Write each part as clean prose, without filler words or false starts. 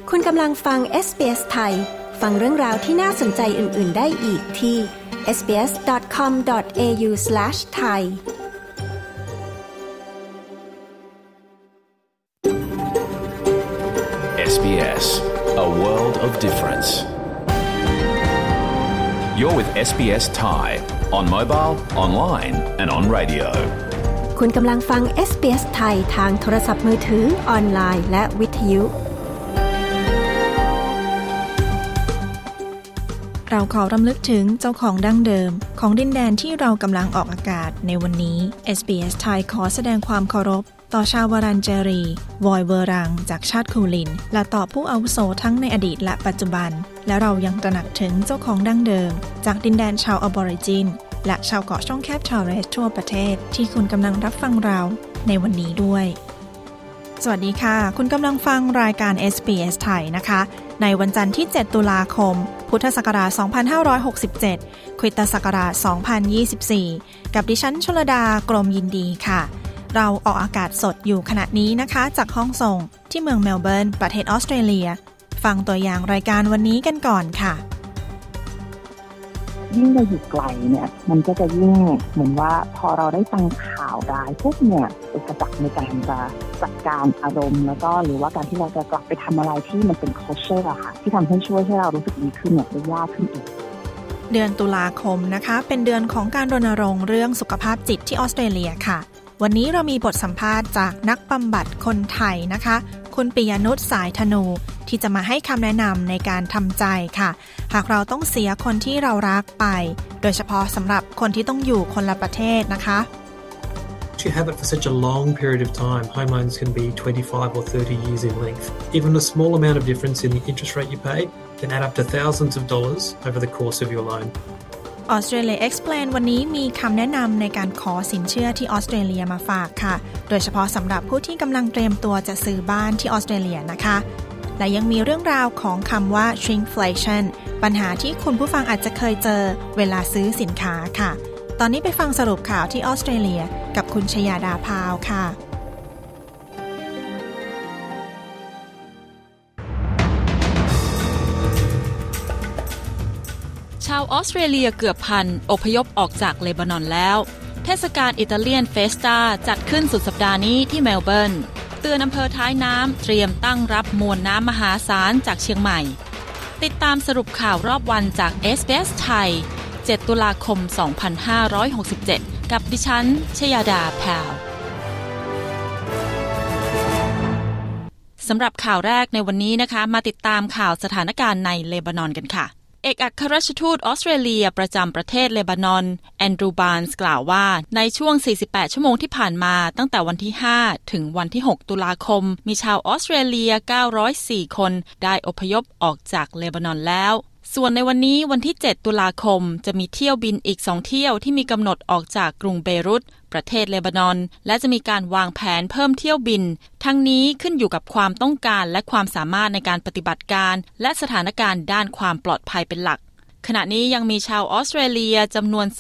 คุณกำลังฟัง SBS ไทยฟังเรื่องราวที่น่าสนใจอื่นๆได้อีกที่ sbs.com.au/thai SBS, a world of difference. You're with SBS Thai on mobile, online and on radio. คุณกำลังฟัง SBS ไทยทางโทรศัพท์มือถือออนไลน์และวิทยุเราขอรำลึกถึงเจ้าของดั้งเดิมของดินแดนที่เรากำลังออกอากาศในวันนี้ SBS ไทยขอแสดงความเคารพต่อชาววารันเจรีวอยเวอรังจากชาติคูลินและต่อผู้อาวุโสทั้งในอดีตและปัจจุบันและเรายังตระหนักถึงเจ้าของดั้งเดิมจากดินแดนชาวออบอริจินและชาวเกาะช่องแคบทอร์เรสทั่วประเทศที่คุณกำลังรับฟังเราในวันนี้ด้วยสวัสดีค่ะคุณกำลังฟังรายการ SBS ไทยนะคะในวันจันทร์ที่7ตุลาคมพุทธศักราช2567คริสตศักราช2024กับดิฉันชลดากรมยินดีค่ะเราออกอากาศสดอยู่ขณะนี้นะคะจากห้องส่งที่เมืองเมลเบิร์นประเทศออสเตรเลียฟังตัวอย่างรายการวันนี้กันก่อนค่ะยิ่งเราอยู่ไกลเนี่ยมันก็จะยิ่งเหมือนว่าพอเราได้ฟังข่าวร้ายพวกเนี่ยอุปสรรคในการจะจัดการอารมณ์แล้วก็หรือว่าการที่เราจะกลับไปทำอะไรที่มันเป็น culture อะค่ะที่ทำให้ช่วยให้เรารู้สึกดีขึ้นเนี่ยจะยากขึ้นอีกเดือนตุลาคมนะคะเป็นเดือนของการรณรงค์เรื่องสุขภาพจิตที่ออสเตรเลียค่ะวันนี้เรามีบทสัมภาษณ์จากนักบำบัดคนไทยนะคะคุณปิยนุชสายธนูที่จะมาให้คำแนะนำในการทำใจค่ะหากเราต้องเสียคนที่เรารักไปโดยเฉพาะสำหรับคนที่ต้องอยู่คนละประเทศนะคะ You have it for such a long period of time. Home loans can be 25 or 30 years in length. Even a small amount of difference in the interest rate you pay can add up to thousands of dollars over the course of your loan. Australia Explain วันนี้มีคำแนะนำในการขอสินเชื่อที่ออสเตรเลียมาฝากค่ะโดยเฉพาะสำหรับผู้ที่กำลังเตรียมตัวจะซื้อบ้านที่ออสเตรเลียนะคะและยังมีเรื่องราวของคำว่า shrinkflation ปัญหาที่คุณผู้ฟังอาจจะเคยเจอเวลาซื้อสินค้าค่ะตอนนี้ไปฟังสรุปข่าวที่ออสเตรเลียกับคุณชยาดาพาวค่ะชาวออสเตรเลียเกือบพันอพยพออกจากเลบานอนแล้วเทศกาลอิตาเลียนเฟสตาจัดขึ้นสุดสัปดาห์นี้ที่เมลเบิร์นเตือนอำเภอท้ายน้ำเตรียมตั้งรับมวลน้ำมหาศาลจากเชียงใหม่ติดตามสรุปข่าวรอบวันจาก SBS ไทย7ตุลาคม2567กับดิฉันชยาดาแพวสำหรับข่าวแรกในวันนี้นะคะมาติดตามข่าวสถานการณ์ในเลบานอนกันค่ะเอกอัครราชทูตออสเตรเลียประจำประเทศเลบานอนแอนดรูบาร์นส์กล่าวว่าในช่วง48ชั่วโมงที่ผ่านมาตั้งแต่วันที่5ถึงวันที่6ตุลาคมมีชาวออสเตรเลีย904คนได้อพยพออกจากเลบานอนแล้วส่วนในวันนี้วันที่7ตุลาคมจะมีเที่ยวบินอีก2เที่ยวที่มีกำหนดออกจากกรุงเบรุตประเทศเลบานอนและจะมีการวางแผนเพิ่มเที่ยวบินทั้งนี้ขึ้นอยู่กับความต้องการและความสามารถในการปฏิบัติการและสถานการณ์ด้านความปลอดภัยเป็นหลักขณะนี้ยังมีชาวออสเตรเลียจำนวน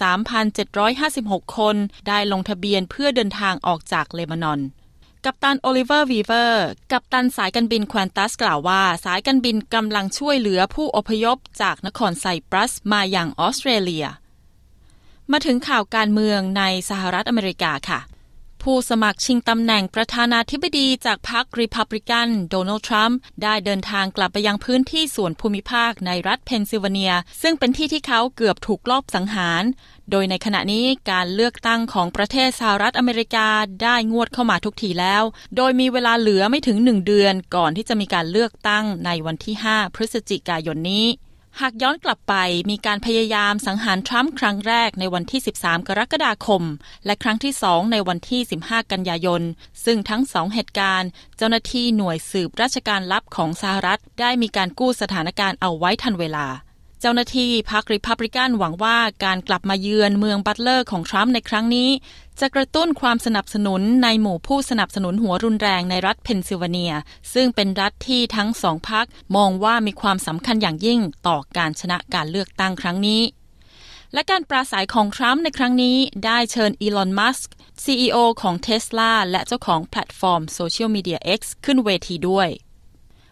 3,756 คนได้ลงทะเบียนเพื่อเดินทางออกจากเลบานอนกัปตันโอลิเวอร์วีเวอร์กัปตันสายการบินควอนตัสกล่าวว่าสายการบินกำลังช่วยเหลือผู้อพยพจากนครไซปรัสมาอย่างออสเตรเลียมาถึงข่าวการเมืองในสหรัฐอเมริกาค่ะผู้สมัครชิงตำแหน่งประธานาธิบดีจากพรรครีพับลิกันโดนัลด์ทรัมป์ได้เดินทางกลับไปยังพื้นที่ส่วนภูมิภาคในรัฐเพนซิลเวเนียซึ่งเป็นที่ที่เขาเกือบถูกลอบสังหารโดยในขณะนี้การเลือกตั้งของประเทศสหรัฐอเมริกาได้งวดเข้ามาทุกทีแล้วโดยมีเวลาเหลือไม่ถึง1เดือนก่อนที่จะมีการเลือกตั้งในวันที่5พฤศจิกายนนี้หากย้อนกลับไปมีการพยายามสังหารทรัมป์ครั้งแรกในวันที่13กรกฎาคมและครั้งที่2ในวันที่15กันยายนซึ่งทั้ง2เหตุการณ์เจ้าหน้าที่หน่วยสืบราชการลับของสหรัฐได้มีการกู้สถานการณ์เอาไว้ทันเวลาเจ้าหน้าที่พรรครีพับลิกันหวังว่าการกลับมาเยือนเมืองบัตเลอร์ของทรัมป์ในครั้งนี้จะกระตุ้นความสนับสนุนในหมู่ผู้สนับสนุนหัวรุนแรงในรัฐเพนซิลเวเนียซึ่งเป็นรัฐที่ทั้ง2พรรคมองว่ามีความสำคัญอย่างยิ่งต่อการชนะการเลือกตั้งครั้งนี้และการปราศัยของทรัมป์ในครั้งนี้ได้เชิญอีลอน มัสก์ CEO ของ Tesla และเจ้าของแพลตฟอร์มโซเชียลมีเดีย X ขึ้นเวทีด้วย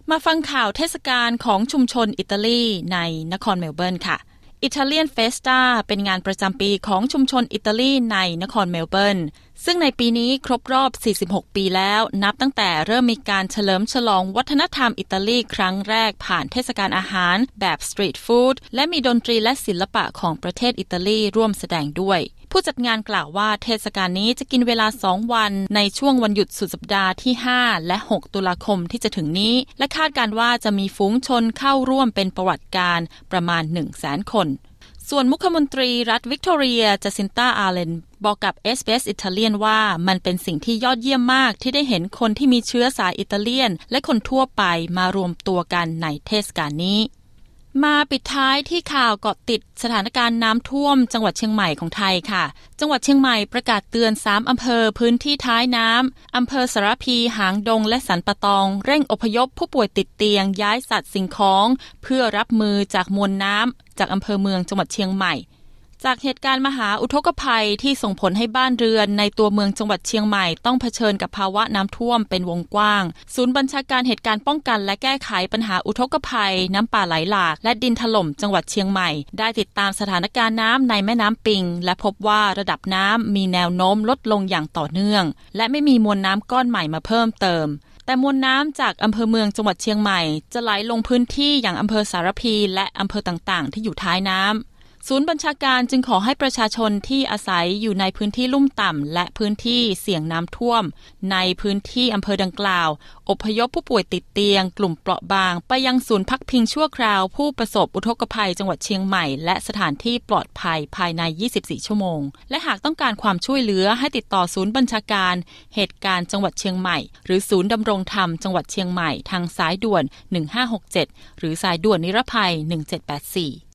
มาฟังข่าวเทศกาลของชุมชนอิตาลีในนครเมลเบิร์นค่ะItalian Festa เป็นงานประจำปีของชุมชนอิตาลีในนครเมลเบิร์นซึ่งในปีนี้ครบรอบ46ปีแล้วนับตั้งแต่เริ่มมีการเฉลิมฉลองวัฒนธรรมอิตาลีครั้งแรกผ่านเทศกาลอาหารแบบสตรีทฟู้ดและมีดนตรีและศิลปะของประเทศอิตาลีร่วมแสดงด้วยผู้จัดงานกล่าวว่าเทศกาลนี้จะกินเวลา2วันในช่วงวันหยุดสุดสัปดาห์ที่5และ6ตุลาคมที่จะถึงนี้และคาดการว่าจะมีฝูงชนเข้าร่วมเป็นประวัติการณ์ประมาณ 100,000 คนส่วนมุขมนตรีรัฐวิกตอเรียจาซินตาอาเลนบอกกับ SBS Italian ว่ามันเป็นสิ่งที่ยอดเยี่ยมมากที่ได้เห็นคนที่มีเชื้อสายอิตาเลียนและคนทั่วไปมารวมตัวกันในเทศกาลนี้มาปิดท้ายที่ข่าวเกาะติดสถานการณ์น้ำท่วมจังหวัดเชียงใหม่ของไทยค่ะจังหวัดเชียงใหม่ประกาศเตือน3อำเภอพื้นที่ท้ายน้ำอำเภอสารพีหางดงและสันปะตองเร่งอพยพผู้ป่วยติดเตียงย้ายสัตว์สิ่งของเพื่อรับมือจากมวลน้ำจากอำเภอเมืองจังหวัดเชียงใหม่จากเหตุการณ์มหาอุทกภัยที่ส่งผลให้บ้านเรือนในตัวเมืองจังหวัดเชียงใหม่ต้องเผชิญกับภาวะน้ำท่วมเป็นวงกว้างศูนย์บัญชาการเหตุการณ์ป้องกันและแก้ไขปัญหาอุทกภัยน้ำป่าไหลหลากและดินถล่มจังหวัดเชียงใหม่ได้ติดตามสถานการณ์น้ำในแม่น้ำปิงและพบว่าระดับน้ำมีแนวโน้มลดลงอย่างต่อเนื่องและไม่มีมวลน้ำก้อนใหม่มาเพิ่มเติมแต่มวลน้ำจากอำเภอเมืองจังหวัดเชียงใหม่จะไหลลงพื้นที่อย่างอำเภอสารพีและอำเภอต่างๆที่อยู่ท้ายน้ำศูนย์บัญชาการจึงขอให้ประชาชนที่อาศัยอยู่ในพื้นที่ลุ่มต่ำและพื้นที่เสี่ยงน้ำท่วมในพื้นที่อำเภอดังกล่าวอพยพผู้ป่วยติดเตียงกลุ่มเปราะบางไปยังศูนย์พักพิงชั่วคราวผู้ประสบอุทกภัยจังหวัดเชียงใหม่และสถานที่ปลอดภัยภายใน24ชั่วโมงและหากต้องการความช่วยเหลือให้ติดต่อศูนย์บัญชาการเหตุการณ์จังหวัดเชียงใหม่หรือศูนย์ดำรงธรรมจังหวัดเชียงใหม่ทางสายด่วน1567หรือสายด่วนนิรภัย1784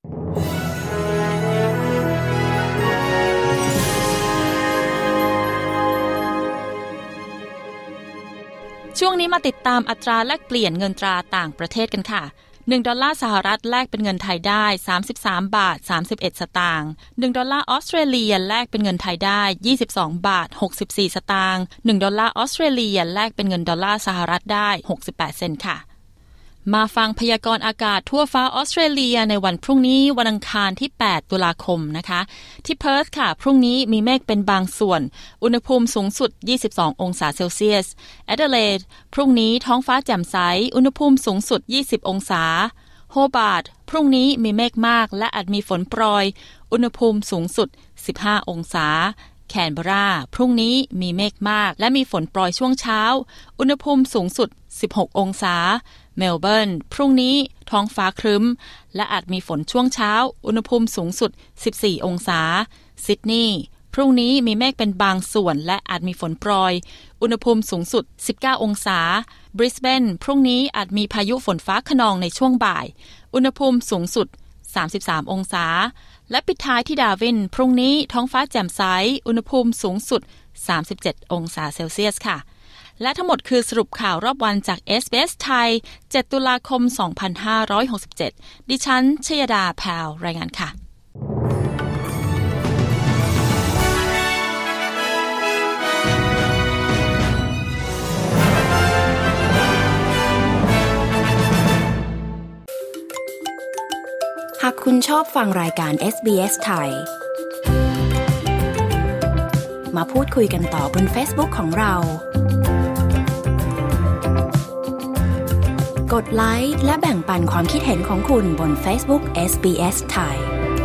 ช่วงนี้มาติดตามอัตราแลกเปลี่ยนเงินตราต่างประเทศกันค่ะ1ดอลลาร์สหรัฐแลกเป็นเงินไทยได้33บาท31สตางค์1ดอลลาร์ออสเตรเลียแลกเป็นเงินไทยได้22บาท64สตางค์1ดอลลาร์ออสเตรเลียแลกเป็นเงินดอลลาร์สหรัฐได้68เซนต์ค่ะมาฟังพยากรณ์อากาศทั่วฟ้าออสเตรเลียในวันพรุ่งนี้วันอังคารที่8ตุลาคมนะคะที่เพิร์ธค่ะพรุ่งนี้มีเมฆเป็นบางส่วนอุณหภูมิสูงสุด22องศาเซลเซียสแอดิเลดพรุ่งนี้ท้องฟ้าแจ่มใสอุณหภูมิสูงสุด20องศาโฮบาร์ตพรุ่งนี้มีเมฆมากและอาจมีฝนโปรยอุณหภูมิสูงสุด15องศาแคนเบอราพรุ่งนี้มีเมฆมากและมีฝนโปรยช่วงเช้าอุณหภูมิสูงสุด16องศาเมลเบิร์นพรุ่งนี้ท้องฟ้าครึ้มและอาจมีฝนช่วงเช้าอุณหภูมิสูงสุด14องศาซิดนีย์พรุ่งนี้มีเมฆเป็นบางส่วนและอาจมีฝนโปรยอุณหภูมิสูงสุด19องศาบริสเบนพรุ่งนี้อาจมีพายุฝนฟ้าคะนองในช่วงบ่ายอุณหภูมิสูงสุด33องศาและปิดท้ายที่ดาวินพรุ่งนี้ท้องฟ้าแจ่มใสอุณหภูมิสูงสุด37องศาเซลเซียสค่ะและทั้งหมดคือสรุปข่าวรอบวันจาก SBS ไทย7ตุลาคม2567ดิฉันชยดาแพรวรายงานค่ะหากคุณชอบฟังรายการ SBS ไทยมาพูดคุยกันต่อบน Facebook ของเรากดไลค์และแบ่งปันความคิดเห็นของคุณบน Facebook SBS ไทย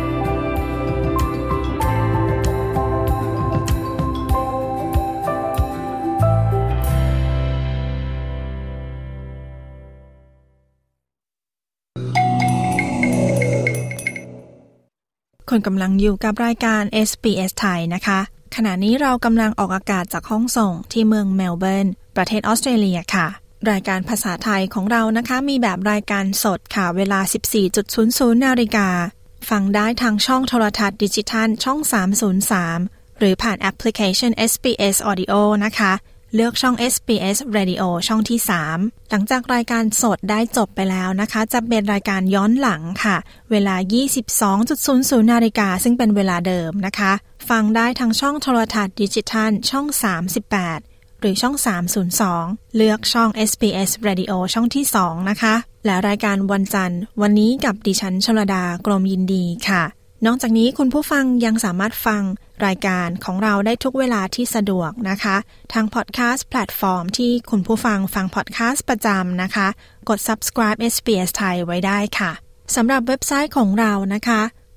คุณกำลังอยู่กับรายการ SBS ไทยนะคะขณะนี้เรากำลังออกอากาศจากห้องส่งที่เมืองเมลเบิร์นประเทศออสเตรเลียค่ะรายการภาษาไทยของเรานะคะมีแบบรายการสดค่ะเวลา 14:00 น.ฟังได้ทางช่องโทรทัศน์ดิจิทัลช่อง303หรือผ่านแอปพลิเคชัน SBS Audio นะคะเลือกช่อง SBS Radio ช่องที่3หลังจากรายการสดได้จบไปแล้วนะคะจะเป็นรายการย้อนหลังค่ะเวลา 22:00 น.ซึ่งเป็นเวลาเดิมนะคะฟังได้ทางช่องโทรทัศน์ดิจิทัลช่อง38 หรือช่อง302เลือกช่อง SBS Radio ช่องที่2นะคะและรายการวันจันทร์วันนี้กับดิฉันชลดากรมยินดีค่ะนอกจากนี้คุณผู้ฟังยังสามารถฟังรายการของเราได้ทุกเวลาที่สะดวกนะคะทางพอดแคสต์แพลตฟอร์มที่คุณผู้ฟังฟังพอดแคสต์ประจำนะคะกด subscribe SBS ไทยไว้ได้ค่ะสำหรับเว็บไซต์ของเรานะคะ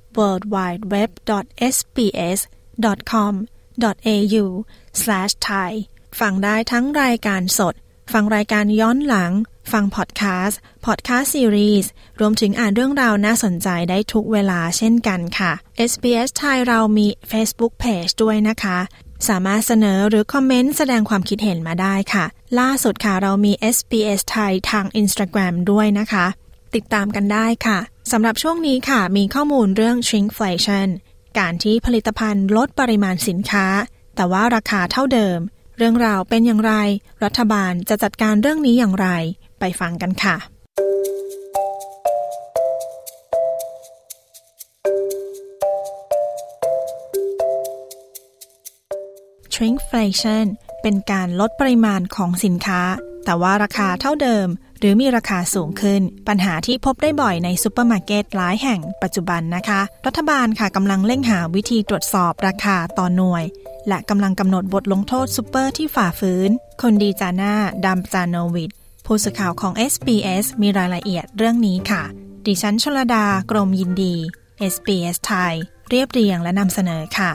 worldwideweb.sbs.com.au/thai ฟังได้ทั้งรายการสดฟังรายการย้อนหลังฟังพอดแคสต์ซีรีส์รวมถึงอ่านเรื่องราวน่าสนใจได้ทุกเวลาเช่นกันค่ะ SBS ไทยเรามี Facebook Page ด้วยนะคะสามารถเสนอหรือคอมเมนต์แสดงความคิดเห็นมาได้ค่ะล่าสุดค่ะเรามี SBS ไทยทาง Instagram ด้วยนะคะติดตามกันได้ค่ะสำหรับช่วงนี้ค่ะมีข้อมูลเรื่อง shrinkflation การที่ผลิตภัณฑ์ลดปริมาณสินค้าแต่ว่าราคาเท่าเดิมเรื่องราวเป็นอย่างไรรัฐบาลจะจัดการเรื่องนี้อย่างไรไปฟังกันค่ะ shrinkflation เป็นการลดปริมาณของสินค้าแต่ว่าราคาเท่าเดิมหรือมีราคาสูงขึ้นปัญหาที่พบได้บ่อยในซุปเปอร์มาร์เก็ตหลายแห่งปัจจุบันนะคะรัฐบาลค่ะกำลังเร่งหาวิธีตรวจสอบราคาต่อหน่วยและกำลังกำหนดบทลงโทษซุปเปอร์ที่ฝ่าฝืนคุณดีจาน่าดัมจานโนวิชผู้สื่อข่าวของ SBS มีรายละเอียดเรื่องนี้ค่ะดิฉันชลดากรมยินดี SBS ไทยเรียบเรียงและนำเสนอค่ะ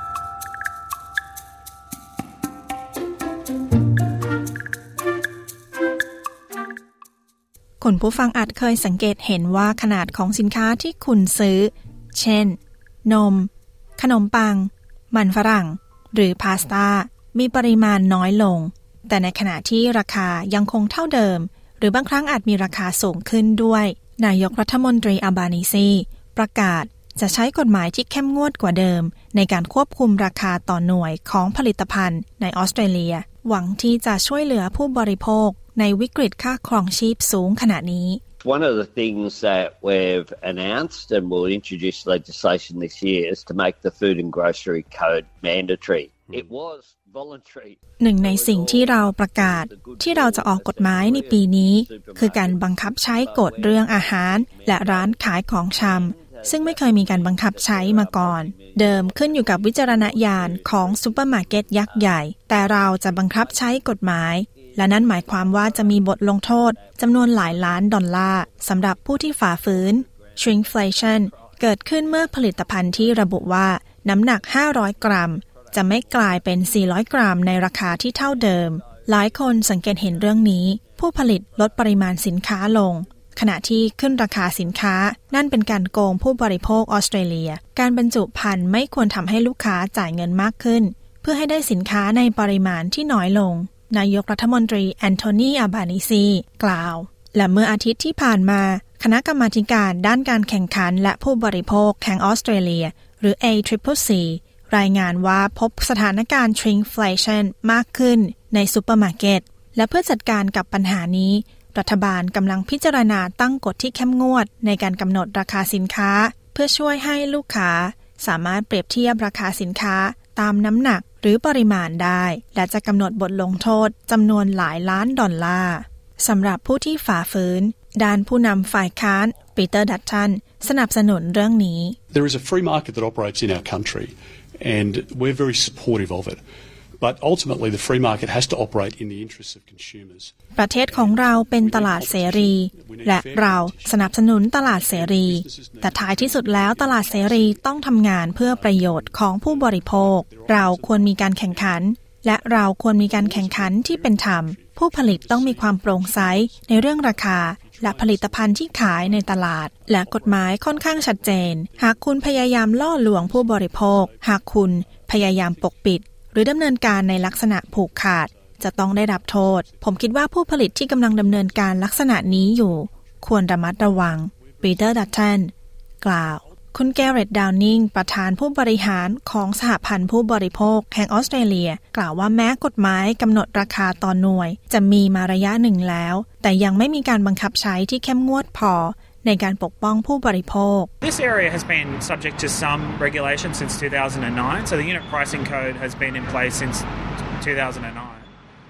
คุณผู้ฟังอาจเคยสังเกตเห็นว่าขนาดของสินค้าที่คุณซื้อเช่นนมขนมปังมันฝรั่งหรือพาสต้ามีปริมาณน้อยลงแต่ในขณะที่ราคายังคงเท่าเดิมหรือบางครั้งอาจมีราคาสูงขึ้นด้วยนายกรัฐมนตรีอัลบานีซีประกาศจะใช้กฎหมายที่เข้มงวดกว่าเดิมในการควบคุมราคาต่อหน่วยของผลิตภัณฑ์ในออสเตรเลียหวังที่จะช่วยเหลือผู้บริโภคในวิกฤตค่าครองชีพสูงขณะนี้ One of the things that we've announced and will introduce legislation this year is to make the Food and Grocery Code mandatory. It was voluntary. หนึ่งในสิ่งที่เราประกาศที่เราจะออกกฎหมายในปีนี้คือการบังคับใช้กฎเรื่องอาหารและร้านขายของชำซึ่งไม่เคยมีการบังคับใช้มาก่อนเดิมขึ้นอยู่กับวิจารณญาณของซุปเปอร์มาร์เก็ตยักษ์ใหญ่แต่เราจะบังคับใช้กฎหมายและนั่นหมายความว่าจะมีบทลงโทษจำนวนหลายล้านดอลลาร์สำหรับผู้ที่ฝ่าฝืน shrinkflation เกิดขึ้นเมื่อผลิตภัณฑ์ที่ระบุว่าน้ำหนัก500กรัมจะไม่กลายเป็น400กรัมในราคาที่เท่าเดิมหลายคนสังเกตเห็นเรื่องนี้ผู้ผลิตลดปริมาณสินค้าลงขณะที่ขึ้นราคาสินค้านั่นเป็นการโกงผู้บริโภคออสเตรเลียการบรรจุภัณฑ์ไม่ควรทำให้ลูกค้าจ่ายเงินมากขึ้นเพื่อให้ได้สินค้าในปริมาณที่น้อยลงนายกรัฐมนตรีแอนโทนีอัลบานีซีกล่าวและเมื่ออาทิตย์ที่ผ่านมาคณะกรรมาธิการด้านการแข่งขันและผู้บริโภคแห่งออสเตรเลียหรือ ACCC รายงานว่าพบสถานการณ์ shrinkflation มากขึ้นในซุปเปอร์มาร์เก็ตและเพื่อจัดการกับปัญหานี้รัฐบาลกำลังพิจารณาตั้งกฎที่เข้มงวดในการกำหนดราคาสินค้าเพื่อช่วยให้ลูกค้าสามารถเปรียบเทียบราคาสินค้าตามน้ำหนักหรือปริมาณได้และจะกำหนดบทลงโทษจำนวนหลายล้านดอลลาร์สำหรับผู้ที่ฝ่าฝืนด้านผู้นำฝ่ายค้านปีเตอร์ดัตตันสนับสนุนเรื่องนี้ There is a free market that operates in our country and we're very supportive of it. But ultimately the free market has to operate in the interests of consumers. ประเทศของเราเป็นตลาดเสรีและเราสนับสนุนตลาดเสรีแต่ท้ายที่สุดแล้วตลาดเสรีต้องทำงานเพื่อประโยชน์ของผู้บริโภคเราควรมีการแข่งขันและเราควรมีการแข่งขันที่เป็นธรรมผู้ผลิตต้องมีความโปร่งใสในเรื่องราคาและผลิตภัณฑ์ที่ขายในตลาดและกฎหมายค่อนข้างชัดเจนหากคุณพยายามล่อลวงผู้บริโภคหากคุณพยายามปกปิดหรือดำเนินการในลักษณะผูกขาดจะต้องได้รับโทษผมคิดว่าผู้ผลิตที่กำลังดำเนินการลักษณะนี้อยู่ควรระมัดระวังปีเตอร์ดัตตันกล่าวคุณแกเร็ตดาวนิงประธานผู้บริหารของสหพันธ์ผู้บริโภคแห่งออสเตรเลียกล่าวว่าแม้กฎหมายกำหนดราคาต่อหน่วยจะมีมาระยะหนึ่งแล้วแต่ยังไม่มีการบังคับใช้ที่เข้มงวดพอในการปกป้องผู้บริโภค This area has been subject to some regulation since 2009 so the unit pricing code has been in place since 2009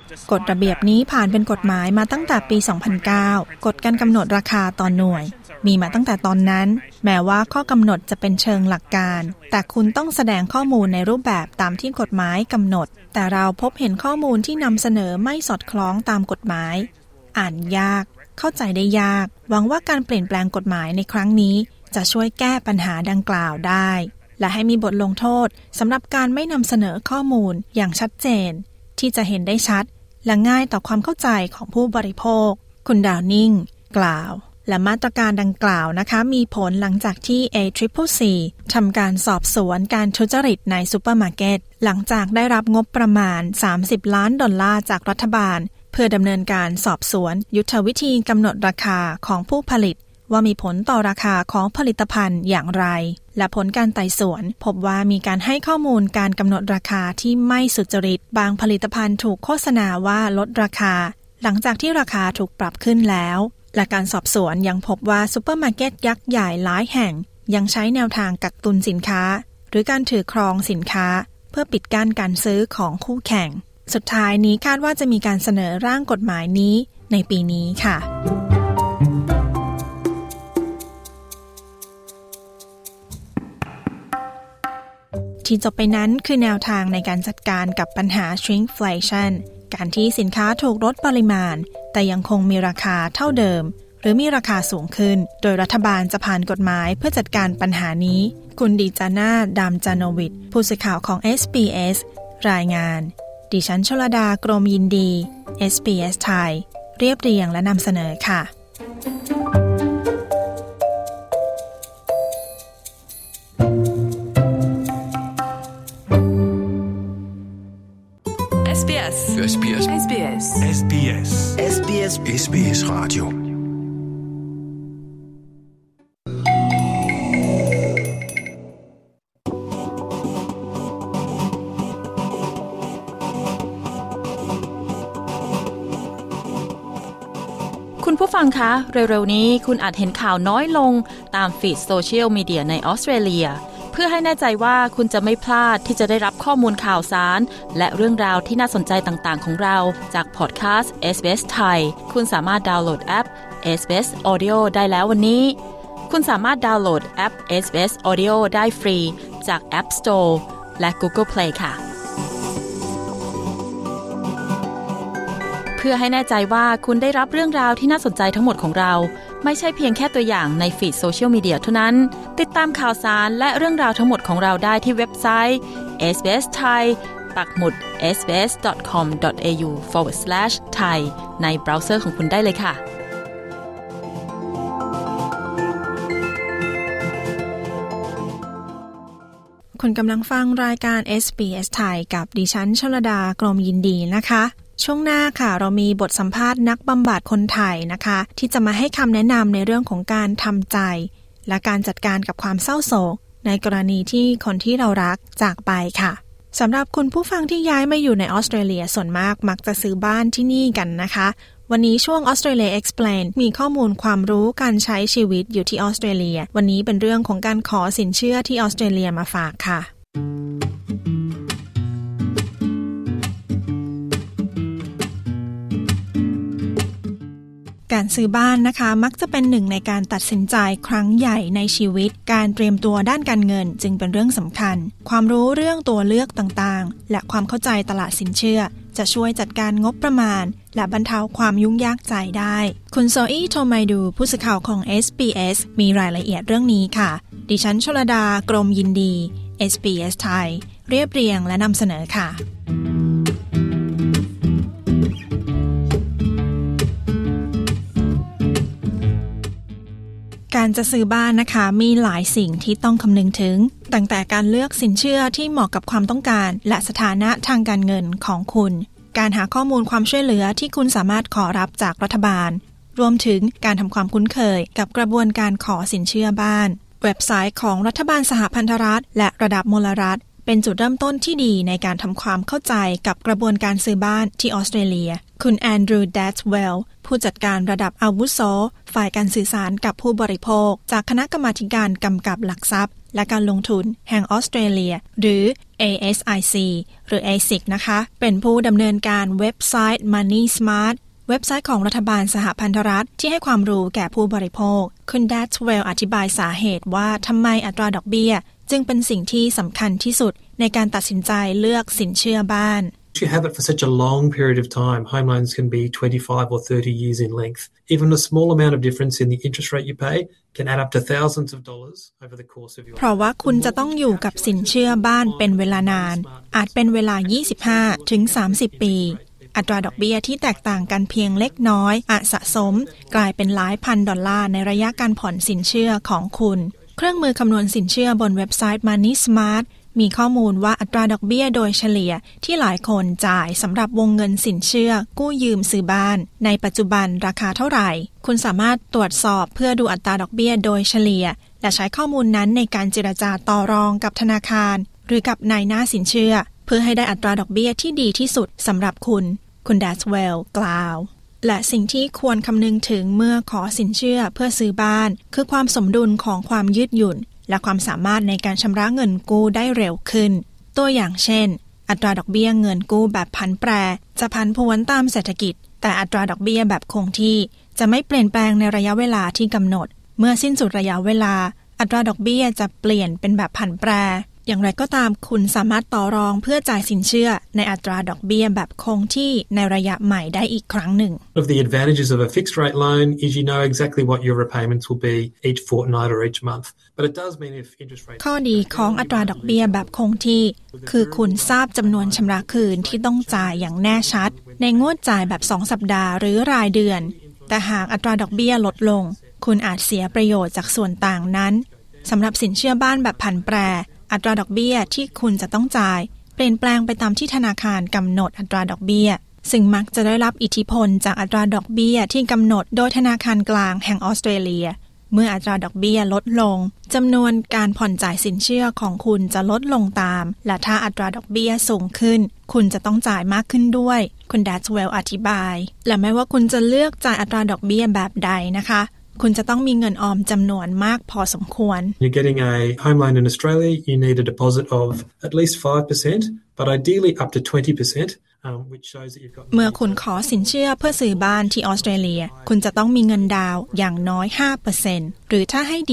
กฎระเบียบนี้ผ่านเป็นกฎหมายมาตั้งแต่ปี 2009 กฎการกำหนดราคาต่อหน่วยมีมาตั้งแต่ตอนนั้นแม้ว่าข้อกำหนดจะเป็นเชิงหลักการแต่คุณต้องแสดงข้อมูลในรูปแบบตามที่กฎหมายกำหนดแต่เราพบเห็นข้อมูลที่นำเสนอไม่สอดคล้องตามกฎหมายอ่านยากเข้าใจได้ยากหวังว่าการเปลี่ยนแปลงกฎหมายในครั้งนี้จะช่วยแก้ปัญหาดังกล่าวได้และให้มีบทลงโทษสำหรับการไม่นำเสนอข้อมูลอย่างชัดเจนที่จะเห็นได้ชัดและง่ายต่อความเข้าใจของผู้บริโภคคุณดาวนิ่งกล่าวและมาตรการดังกล่าวนะคะมีผลหลังจากที่ ACCC ทำการสอบสวนการทุจริตในซูเปอร์มาร์เก็ตหลังจากได้รับงบประมาณ$30 ล้านจากรัฐบาลเพื่อดำเนินการสอบสวนยุทธวิธีกำหนดราคาของผู้ผลิตว่ามีผลต่อราคาของผลิตภัณฑ์อย่างไรและผลการไต่สวนพบว่ามีการให้ข้อมูลการกำหนดราคาที่ไม่สุจริตบางผลิตภัณฑ์ถูกโฆษณาว่าลดราคาหลังจากที่ราคาถูกปรับขึ้นแล้วและการสอบสวนยังพบว่าซุปเปอร์มาร์เก็ตยักษ์ใหญ่หลายแห่งยังใช้แนวทางกักตุนสินค้าหรือการถือครองสินค้าเพื่อปิดกั้นการซื้อของคู่แข่งสุดท้ายนี้คาดว่าจะมีการเสนอร่างกฎหมายนี้ในปีนี้ค่ะที่จบไปนั้นคือแนวทางในการจัดการกับปัญหา shrinkflation การที่สินค้าถูกลดปริมาณแต่ยังคงมีราคาเท่าเดิมหรือมีราคาสูงขึ้นโดยรัฐบาลจะผ่านกฎหมายเพื่อจัดการปัญหานี้คุณดิจาน่าดามจานโวิชผู้สื่อข่าวของ SBS รายงานดิฉันชลดากรมยินดี SBS ไทยเรียบเรียงและนำเสนอค่ะ SBS Radio คุณผู้ฟังคะเร็วๆนี้คุณอาจเห็นข่าวน้อยลงตามฟีดโซเชียลมีเดียในออสเตรเลียเพื่อให้แน่ใจว่าคุณจะไม่พลาดที่จะได้รับข้อมูลข่าวสารและเรื่องราวที่น่าสนใจต่างๆของเราจากพอดแคสต์ SBS ไทยคุณสามารถดาวน์โหลดแอป SBS Audio ได้แล้ววันนี้คุณสามารถดาวน์โหลดแอป SBS Audio ได้ฟรีจาก App Store และ Google Play ค่ะเพื่อให้แน่ใจว่าคุณได้รับเรื่องราวที่น่าสนใจทั้งหมดของเราไม่ใช่เพียงแค่ตัวอย่างในฟีดโซเชียลมีเดียเท่านั้นติดตามข่าวสารและเรื่องราวทั้งหมดของเราได้ที่เว็บไซต์ SBS Thai ปักหมุด sbs.com.au/thai ในเบราว์เซอร์ของคุณได้เลยค่ะคุณกำลังฟังรายการ SBS ไทยกับดิฉันชลดากรมยินดีนะคะช่วงหน้าค่ะเรามีบทสัมภาษณ์นักบำบัดคนไทยนะคะที่จะมาให้คำแนะนำในเรื่องของการทำใจและการจัดการกับความเศร้าโศกในกรณีที่คนที่เรารักจากไปค่ะสำหรับคุณผู้ฟังที่ย้ายมาอยู่ในออสเตรเลียส่วนมากมักจะซื้อบ้านที่นี่กันนะคะวันนี้ช่วง Australia Explain มีข้อมูลความรู้การใช้ชีวิตอยู่ที่ออสเตรเลียวันนี้เป็นเรื่องของการขอสินเชื่อที่ออสเตรเลียมาฝากค่ะการซื้อบ้านนะคะมักจะเป็นหนึ่งในการตัดสินใจครั้งใหญ่ในชีวิตการเตรียมตัวด้านการเงินจึงเป็นเรื่องสำคัญความรู้เรื่องตัวเลือกต่างๆและความเข้าใจตลาดสินเชื่อจะช่วยจัดการงบประมาณและบรรเทาความยุ่งยากใจได้คุณโซอี้โทไมดูผู้สื่อข่าวของ SBS มีรายละเอียดเรื่องนี้ค่ะดิฉันชลดากรมยินดี SBS ไทยเรียบเรียงและนำเสนอค่ะการจะซื้อบ้านนะคะมีหลายสิ่งที่ต้องคำนึงถึงตั้งแต่การเลือกสินเชื่อที่เหมาะกับความต้องการและสถานะทางการเงินของคุณการหาข้อมูลความช่วยเหลือที่คุณสามารถขอรับจากรัฐบาลรวมถึงการทำความคุ้นเคยกับกระบวนการขอสินเชื่อบ้านเว็บไซต์ของรัฐบาลสหพันธรัฐและระดับมลรัฐเป็นจุดเริ่มต้นที่ดีในการทำความเข้าใจกับกระบวนการซื้อบ้านที่ออสเตรเลียคุณแอนดรูว์ แดตเวลล์ผู้จัดการระดับอาวุโสฝ่ายการสื่อสารกับผู้บริโภคจากคณะกรรมาการกำกับหลักทรัพย์และการลงทุนแห่งออสเตรเลียหรือ ASIC หรือ ASIC นะคะเป็นผู้ดำเนินการเว็บไซต์ Money Smart เว็บไซต์ของรัฐบาลสหพันธรัฐที่ให้ความรู้แก่ผู้บริโภคคุณ แดตเวลล์อธิบายสาเหตุว่าทำไมอัตราดอกเบี้ยจึงเป็นสิ่งที่สำคัญที่สุดในการตัดสินใจเลือกสินเชื่อบ้าน You have it for such a long period of time. Home loans can be 25 or 30 years in length. Even a small amount of difference in the interest rate you pay can add up to thousands of dollars over the course of your life. เพราะว่าคุณจะต้องอยู่กับสินเชื่อบ้านเป็นเวลานานอาจเป็นเวลา 25 ถึง 30 ปีอัตราดอกเบี้ยที่แตกต่างกันเพียงเล็กน้อยอาจสะสมกลายเป็นหลายพันดอลลาร์ในระยะการผ่อนสินเชื่อของคุณเครื่องมือคำนวณสินเชื่อบนเว็บไซต์ Money Smartมีข้อมูลว่าอัตราดอกเบี้ยโดยเฉลี่ยที่หลายคนจ่ายสำหรับวงเงินสินเชื่อกู้ยืมซื้อบ้านในปัจจุบันราคาเท่าไหร่คุณสามารถตรวจสอบเพื่อดูอัตราดอกเบี้ยโดยเฉลี่ยและใช้ข้อมูลนั้นในการเจรจาต่อรองกับธนาคารหรือกับนายหน้าสินเชื่อเพื่อให้ได้อัตราดอกเบี้ยที่ดีที่สุดสำหรับคุณ แดตเวลล์กล่าวและสิ่งที่ควรคำนึงถึงเมื่อขอสินเชื่อเพื่อซื้อบ้านคือความสมดุลของความยืดหยุ่นและความสามารถในการชำระเงินกู้ได้เร็วขึ้นตัวอย่างเช่นอัตราดอกเบี้ยเงินกู้แบบผันแปรจะผันผวนตามเศรษฐกิจแต่อัตราดอกเบี้ยแบบคงที่จะไม่เปลี่ยนแปลงในระยะเวลาที่กำหนดเมื่อสิ้นสุดระยะเวลาอัตราดอกเบี้ยจะเปลี่ยนเป็นแบบผันแปรอย่างไรก็ตามคุณสามารถต่อรองเพื่อจ่ายสินเชื่อในอัตราดอกเบี้ยแบบคงที่ในระยะใหม่ได้อีกครั้งหนึ่ง One of the advantages of a fixed rate loan is you know exactly what your repayments will be each fortnight or each month. But it does mean if interest rates ข้อดีของอัตราดอกเบี้ยแบบคงที่คือคุณทราบจำนวนชำระคืนที่ต้องจ่ายอย่างแน่ชัดในงวดจ่ายแบบ2สัปดาห์หรือรายเดือนแต่หากอัตราดอกเบี้ยลดลงคุณอาจเสียประโยชน์จากส่วนต่างนั้นสำหรับสินเชื่อบ้านแบบผันแปรอัตราดอกเบี้ยที่คุณจะต้องจ่ายเปลี่ยนแปลงไปตามที่ธนาคารกำหนดอัตราดอกเบี้ยซึ่งมักจะได้รับอิทธิพลจากอัตราดอกเบี้ยที่กำหนดโดยธนาคารกลางแห่งออสเตรเลียเมื่ออัตราดอกเบี้ยลดลงจำนวนการผ่อนจ่ายสินเชื่อของคุณจะลดลงตามและถ้าอัตราดอกเบี้ยสูงขึ้นคุณจะต้องจ่ายมากขึ้นด้วยคุณ แดตเวลล์อธิบายและไม่ว่าคุณจะเลือกจ่ายอัตราดอกเบี้ยแบบใดนะคะคุณจะต้องมีเงินออมจำนวนมากพอสมควร You're getting a home loan in Australia, you need a deposit of at least 5%, but ideally up to 20%, which shows that you've got เมื่อคุณขอสินเชื่อเพื่อซื้อบ้านที่ออสเตรเลียคุณจะต้องมีเงินดาวน์อย่างน้อย 5% หรือถ้าให้ดี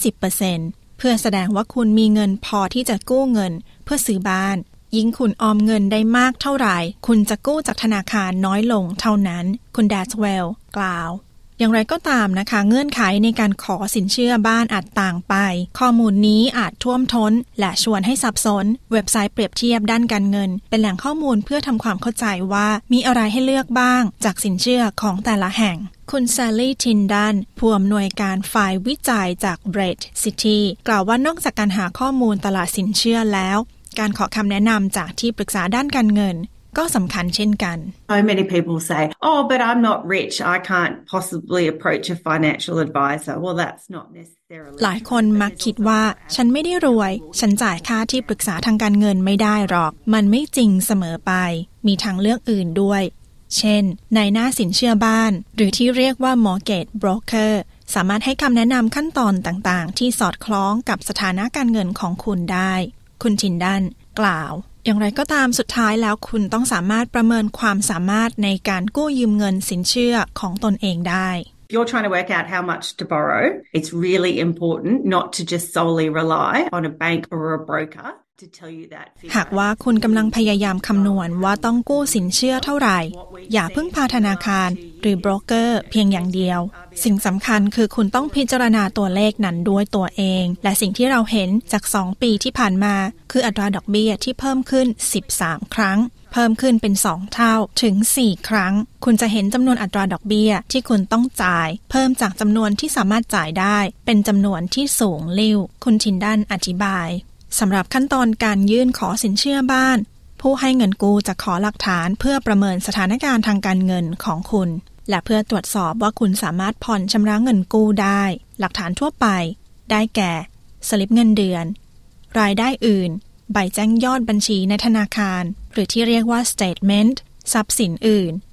20% เพื่อแสดงว่าคุณมีเงินพอที่จะกู้เงินเพื่อซื้อบ้านยิ่งคุณออมเงินได้มากเท่าไหร่คุณจะกู้จากธนาคารน้อยลงเท่านั้นคุณ แดตเวลล์กล่าวอย่างไรก็ตามนะคะเงื่อนไขในการขอสินเชื่อบ้านอาจต่างไปข้อมูลนี้อาจท่วมท้นและชวนให้สับสนเว็บไซต์เปรียบเทียบด้านการเงินเป็นแหล่งข้อมูลเพื่อทำความเข้าใจว่ามีอะไรให้เลือกบ้างจากสินเชื่อของแต่ละแห่งคุณแซลลี่ ทินดันผู้อำนวยการฝ่ายวิจัยจาก Red City กล่าวว่านอกจากการหาข้อมูลตลาดสินเชื่อแล้วการขอคำแนะนำจากที่ปรึกษาด้านการเงินก็สำคัญเช่นกัน So many people say, oh, but I'm not rich. I can't possibly approach a financial advisor. Well, that's not necessarily. หลายคนมักคิดว่าฉันไม่ได้รวยฉันจ่ายค่าที่ปรึกษาทางการเงินไม่ได้หรอกมันไม่จริงเสมอไปมีทางเลือกอื่นด้วยเช่นนายหน้าสินเชื่อบ้านหรือที่เรียกว่า mortgage broker สามารถให้คำแนะนำขั้นตอนต่างๆที่สอดคล้องกับสถานะการเงินของคุณได้คุณทินดันกล่าวอย่างไรก็ตามสุดท้ายแล้วคุณต้องสามารถประเมินความสามารถในการกู้ยืมเงินสินเชื่อของตนเองได้ If you're trying to work out how much to borrow, it's really important not to just solely rely on a bank or a broker to tell you that. หากว่าคุณกำลังพยายามคำนวณว่าต้องกู้สินเชื่อเท่าไหร่อย่าพึ่งพาธนาคารหรือโบรกเกอร์เพียงอย่างเดียวสิ่งสำคัญคือคุณต้องพิจารณาตัวเลขนั้นด้วยตัวเองและสิ่งที่เราเห็นจาก2ปีที่ผ่านมาคืออัตราดอกเบี้ยที่เพิ่มขึ้น13ครั้งเพิ่มขึ้นเป็น2เท่าถึง4ครั้งคุณจะเห็นจำนวนอัตราดอกเบี้ยที่คุณต้องจ่ายเพิ่มจากจำนวนที่สามารถจ่ายได้เป็นจำนวนที่สูงลิ่วคุณทินดันอธิบายสำหรับขั้นตอนการยื่นขอสินเชื่อบ้านผู้ให้เงินกู้จะขอหลักฐานเพื่อประเมินสถานการณ์ทางการเงินของคุณและเพื่อตรวจสอบว่าคุณสามารถผ่อนชำระเงินกู้ได้หลักฐานทั่วไปได้แก่สลิปเงินเดือนรายได้อื่นใบแจ้งยอดบัญชีในธนาคารหรือที่เรียกว่า statement ทรัพย์สินอื่น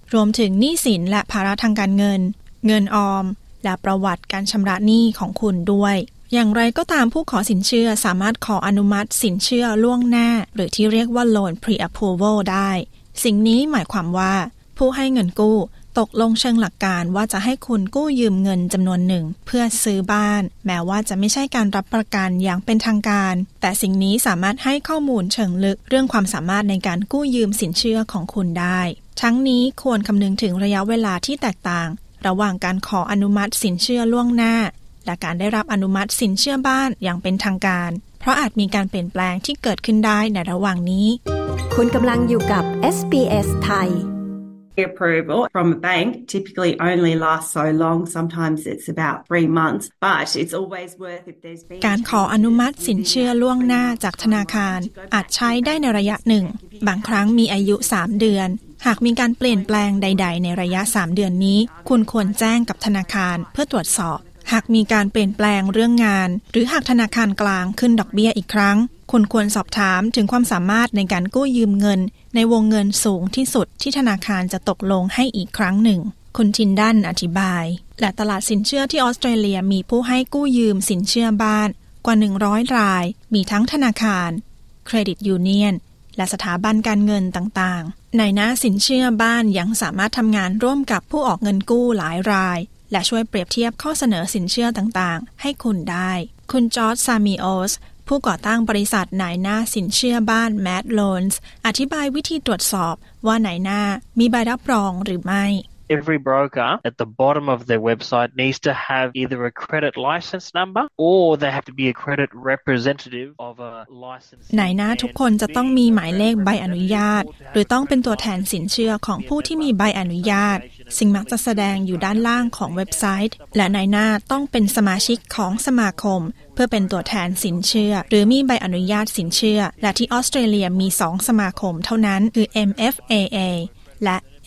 รวมถึงหนี้สินและภาระทางการเงินเงินออมและประวัติการชำระหนี้ของคุณด้วยอย่างไรก็ตามผู้ขอสินเชื่อสามารถขออนุมัติสินเชื่อล่วงหน้าหรือที่เรียกว่า Loan Pre-Approval ได้สิ่งนี้หมายความว่าผู้ให้เงินกู้ตกลงเชิงหลักการว่าจะให้คุณกู้ยืมเงินจำนวนหนึ่งเพื่อซื้อบ้านแม้ว่าจะไม่ใช่การรับประกันอย่างเป็นทางการแต่สิ่งนี้สามารถให้ข้อมูลเชิงลึกเรื่องความสามารถในการกู้ยืมสินเชื่อของคุณได้ทั้งนี้ควรคำนึงถึงระยะเวลาที่แตกต่างระหว่างการขออนุมัติสินเชื่อล่วงหน้าและการได้รับอนุมัติสินเชื่อบ้านอย่างเป็นทางการเพราะอาจมีการเปลี่ยนแปลงที่เกิดขึ้นได้ในระหว่างนี้คุณกำลังอยู่กับ SBS ไทย Approval from a bank typically only lasts so long. Sometimes it's about 3 months, but it's always worth if there's been การขออนุมัติสินเชื่อล่วงหน้าจากธนาคารอาจใช้ได้ในระยะหนึ่งบางครั้งมีอายุ3 เดือนหากมีการเปลี่ยนแปลงใดๆในระยะ3 เดือนนี้คุณควรแจ้งกับธนาคารเพื่อตรวจสอบหากมีการเปลี่ยนแปลงเรื่องงานหรือหากธนาคารกลางขึ้นดอกเบี้ยอีกครั้งคุณควรสอบถามถึงความสามารถในการกู้ยืมเงินในวงเงินสูงที่สุดที่ธนาคารจะตกลงให้อีกครั้งหนึ่งคุณทินดันอธิบายและตลาดสินเชื่อที่ออสเตรเลียมีผู้ให้กู้ยืมสินเชื่อบ้านกว่า100 รายมีทั้งธนาคารเครดิตยูเนียนและสถาบันการเงินต่างๆในหน้าสินเชื่อบ้านยังสามารถทำงานร่วมกับผู้ออกเงินกู้หลายรายและช่วยเปรียบเทียบข้อเสนอสินเชื่อต่างๆให้คุณได้คุณจอร์จซามิโอสผู้ก่อตั้งบริษัทนายหน้าสินเชื่อบ้าน Mad Loans อธิบายวิธีตรวจสอบว่านายหน้ามีใบรับรองหรือไม่ Every broker at the bottom of their website needs to have either a credit license number or they have to be a credit representative of a license นายหน้าทุกคนจะต้องมีหมายเลขใบอนุญาตหรือต้องเป็นตัวแทนสินเชื่อของผู้ที่มีใบอนุญาตซึ่งมักจะแสดงอยู่ด้านล่างของเว็บไซต์และนายหน้าต้องเป็นสมาชิกของสมาคมเพื่อเป็นตัวแทนสินเชื่อหรือมีใบอนุญาตสินเชื่อและที่ออสเตรเลียมี2สมาคมเท่านั้นคือ MFAA และ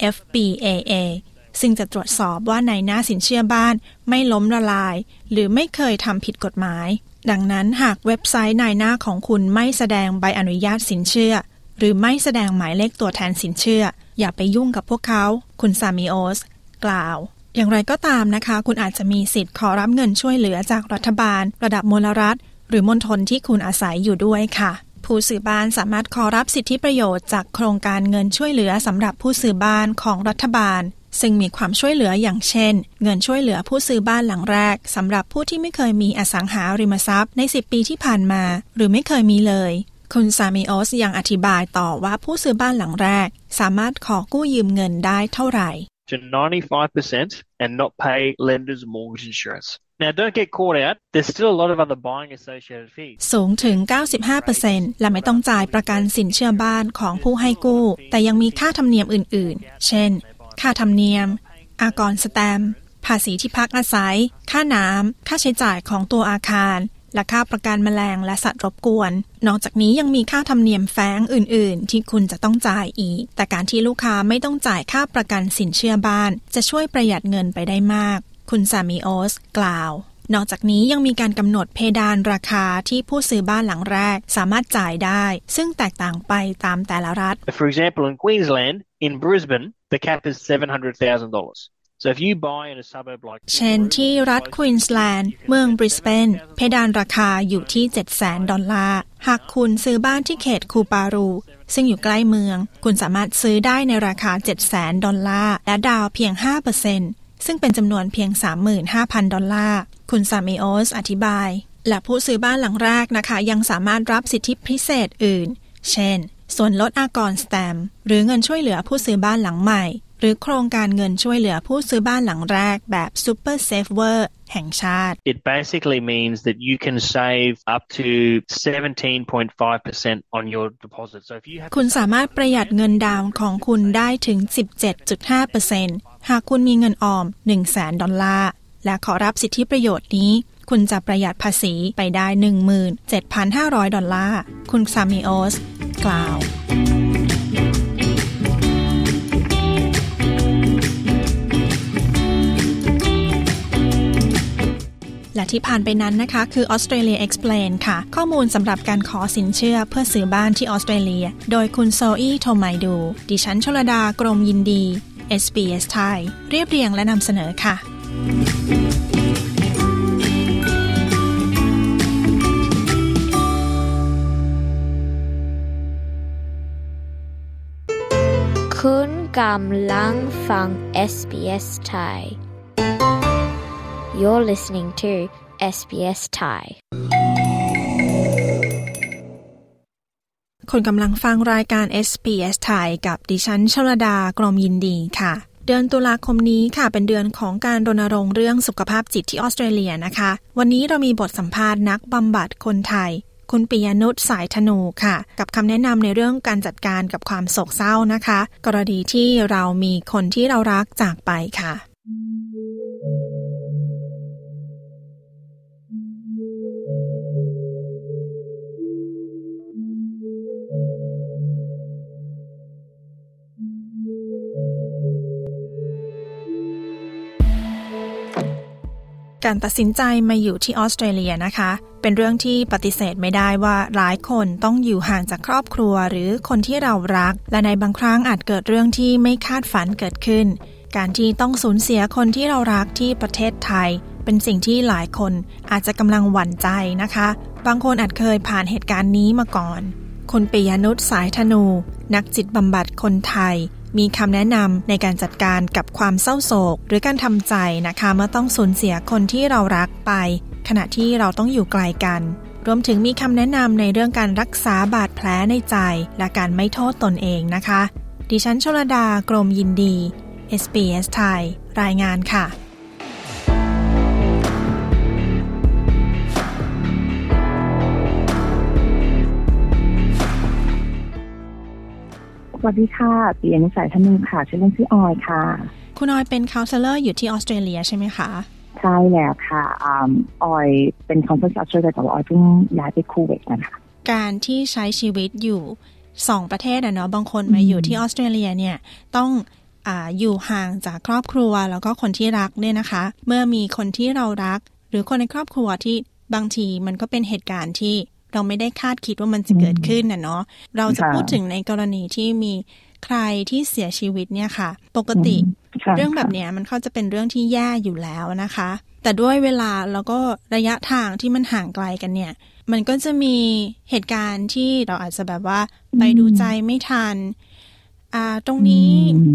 FBAA ซึ่งจะตรวจสอบว่านายหน้าสินเชื่อบ้านไม่ล้มละลายหรือไม่เคยทำผิดกฎหมายดังนั้นหากเว็บไซต์นายหน้าของคุณไม่แสดงใบอนุญาตสินเชื่อหรือไม่แสดงหมายเลขตัวแทนสินเชื่ออย่าไปยุ่งกับพวกเขาคุณซามิโอสกล่าวอย่างไรก็ตามนะคะคุณอาจจะมีสิทธิ์ขอรับเงินช่วยเหลือจากรัฐบาลระดับมลรัฐหรือมณฑลที่คุณอาศัยอยู่ด้วยค่ะผู้ซื้อบ้านสามารถขอรับสิทธิประโยชน์จากโครงการเงินช่วยเหลือสำหรับผู้ซื้อบ้านของรัฐบาลซึ่งมีความช่วยเหลืออย่างเช่นเงินช่วยเหลือผู้ซื้อบ้านหลังแรกสำหรับผู้ที่ไม่เคยมีอสังหาริมทรัพย์ใน10 ปีที่ผ่านมาหรือไม่เคยมีเลยคุณซามิโอสยังอธิบายต่อว่าผู้ซื้อบ้านหลังแรกสามารถขอกู้ยืมเงินได้เท่าไหร่ to 95% and not pay lenders mortgage insurance. Now don't get caught out. There's still a lot of other buying associated fees. สูงถึง 95% และไม่ต้องจ่ายประกันสินเชื่อบ้านของผู้ให้กู้แต่ยังมีค่าธรรมเนียมอื่นๆเช่นค่าธรรมเนียมอากรสแตมป์ภาษีที่พักอาศัยค่าน้ำค่าใช้จ่ายของตัวอาคารและค่าประกันแมลงและสัตว์รบกวนนอกจากนี้ยังมีค่าธรรมเนียมแฟ้งอื่นๆที่คุณจะต้องจ่ายอีกแต่การที่ลูกค้าไม่ต้องจ่ายค่าประกันสินเชื่อบ้านจะช่วยประหยัดเงินไปได้มากคุณซามิโอสกล่าวนอกจากนี้ยังมีการกำหนดเพดานราคาที่ผู้ซื้อบ้านหลังแรกสามารถจ่ายได้ซึ่งแตกต่างไปตามแต่ละรัฐ For example, in Queensland, in Brisbane, the cap is $700,000.So if you buy in a suburb like เช่นที่รัฐควีนสแลนด์เมืองบริสเบนเพดานราคาอยู่ที่$700,000หากคุณซื้อบ้านที่เขตคูปารูซึ่งอยู่ใกล้เมืองคุณสามารถซื้อได้ในราคา$700,000และดาวเพียง 5% ซึ่งเป็นจำนวนเพียง$35,000คุณซามิโอสอธิบายและผู้ซื้อบ้านหลังแรกนะคะยังสามารถรับสิทธิพิเศษอื่นเช่นส่วนลดอากรสแตมป์หรือเงินช่วยเหลือผู้ซื้อบ้านหลังใหม่หรือโครงการเงินช่วยเหลือผู้ซื้อบ้านหลังแรกแบบ Super Saver แห่งชาติ It basically means that you can save up to 17.5% on your deposit. So if you have คุณสามารถประหยัดเงินดาวน์ของคุณได้ถึง 17.5% หากคุณมีเงินออม $100,000 และขอรับสิทธิประโยชน์นี้คุณจะประหยัดภาษีไปได้ $17,500 คุณซามิโอสกล่าวและที่ผ่านไปนั้นนะคะคือ Australia Explain ค่ะข้อมูลสำหรับการขอสินเชื่อเพื่อซื้อบ้านที่ออสเตรเลียโดยคุณโซอี้โทไมดูดิฉันชลดากรมยินดี SBS ไทยเรียบเรียงและนำเสนอค่ะคุณกำลังฟัง SBS Thai You're listening to SBS Thai คุณกำลังฟังรายการ SBS ไทยกับดิฉันชลดากรมยินดีค่ะเดือนตุลาคมนี้ค่ะเป็นเดือนของการรณรงค์เรื่องสุขภาพจิตที่ออสเตรเลียนะคะวันนี้เรามีบทสัมภาษณ์นักบำบัดคนไทยคุณปิยนุชสายธนูค่ะกับคำแนะนำในเรื่องการจัดการกับความโศกเศร้านะคะกรณีที่เรามีคนที่เรารักจากไปค่ะการตัดสินใจมาอยู่ที่ออสเตรเลียนะคะเป็นเรื่องที่ปฏิเสธไม่ได้ว่าหลายคนต้องอยู่ห่างจากครอบครัวหรือคนที่เรารักและในบางครั้งอาจเกิดเรื่องที่ไม่คาดฝันเกิดขึ้นการที่ต้องสูญเสียคนที่เรารักที่ประเทศไทยเป็นสิ่งที่หลายคนอาจจะกำลังหวั่นใจนะคะบางคนอาจเคยผ่านเหตุการณ์นี้มาก่อนคุณปิยนุชสายธนูนักจิตบำบัดคนไทยมีคำแนะนำในการจัดการกับความเศร้าโศกหรือการทำใจนะคะเมื่อต้องสูญเสียคนที่เรารักไปขณะที่เราต้องอยู่ไกลกันรวมถึงมีคำแนะนำในเรื่องการรักษาบาดแผลในใจและการไม่โทษตนเองนะคะดิฉันชลดากรมยินดี SBS ไทยรายงานค่ะสวัสดีค่ะปิยนุชสายธนูค่ะชื่อเล่นชื่อออยค่ะคุณออยเป็นคาวเซลเลอร์อยู่ที่ออสเตรเลียใช่ไหมคะใช่แล้วค่ะออยเป็นคาวเซลเลอร์ออสเตรเลียแต่ว่าออยเพิ่งย้ายไปคูเวตนะคะการที่ใช้ชีวิตอยู่2ประเทศเนาะบางคนมาอยู่ที่ออสเตรเลียเนี่ยต้องอยู่ห่างจากครอบครัวแล้วก็คนที่รักเนี่ยนะคะเมื่อมีคนที่เรารักหรือคนในครอบครัวที่บางทีมันก็เป็นเหตุการณ์ที่เราไม่ได้คาดคิดว่ามันจะเกิดขึ้นเนาะเราจะพูดถึงในกรณีที่มีใครที่เสียชีวิตเนี่ยค่ะปกติเรื่องแบบนี้มันก็จะเป็นเรื่องที่แย่อยู่แล้วนะคะแต่ด้วยเวลาแล้วก็ระยะทางที่มันห่างไกลกันเนี่ยมันก็จะมีเหตุการณ์ที่เราอาจจะแบบว่าไปดูใจไม่ทันตรงนี้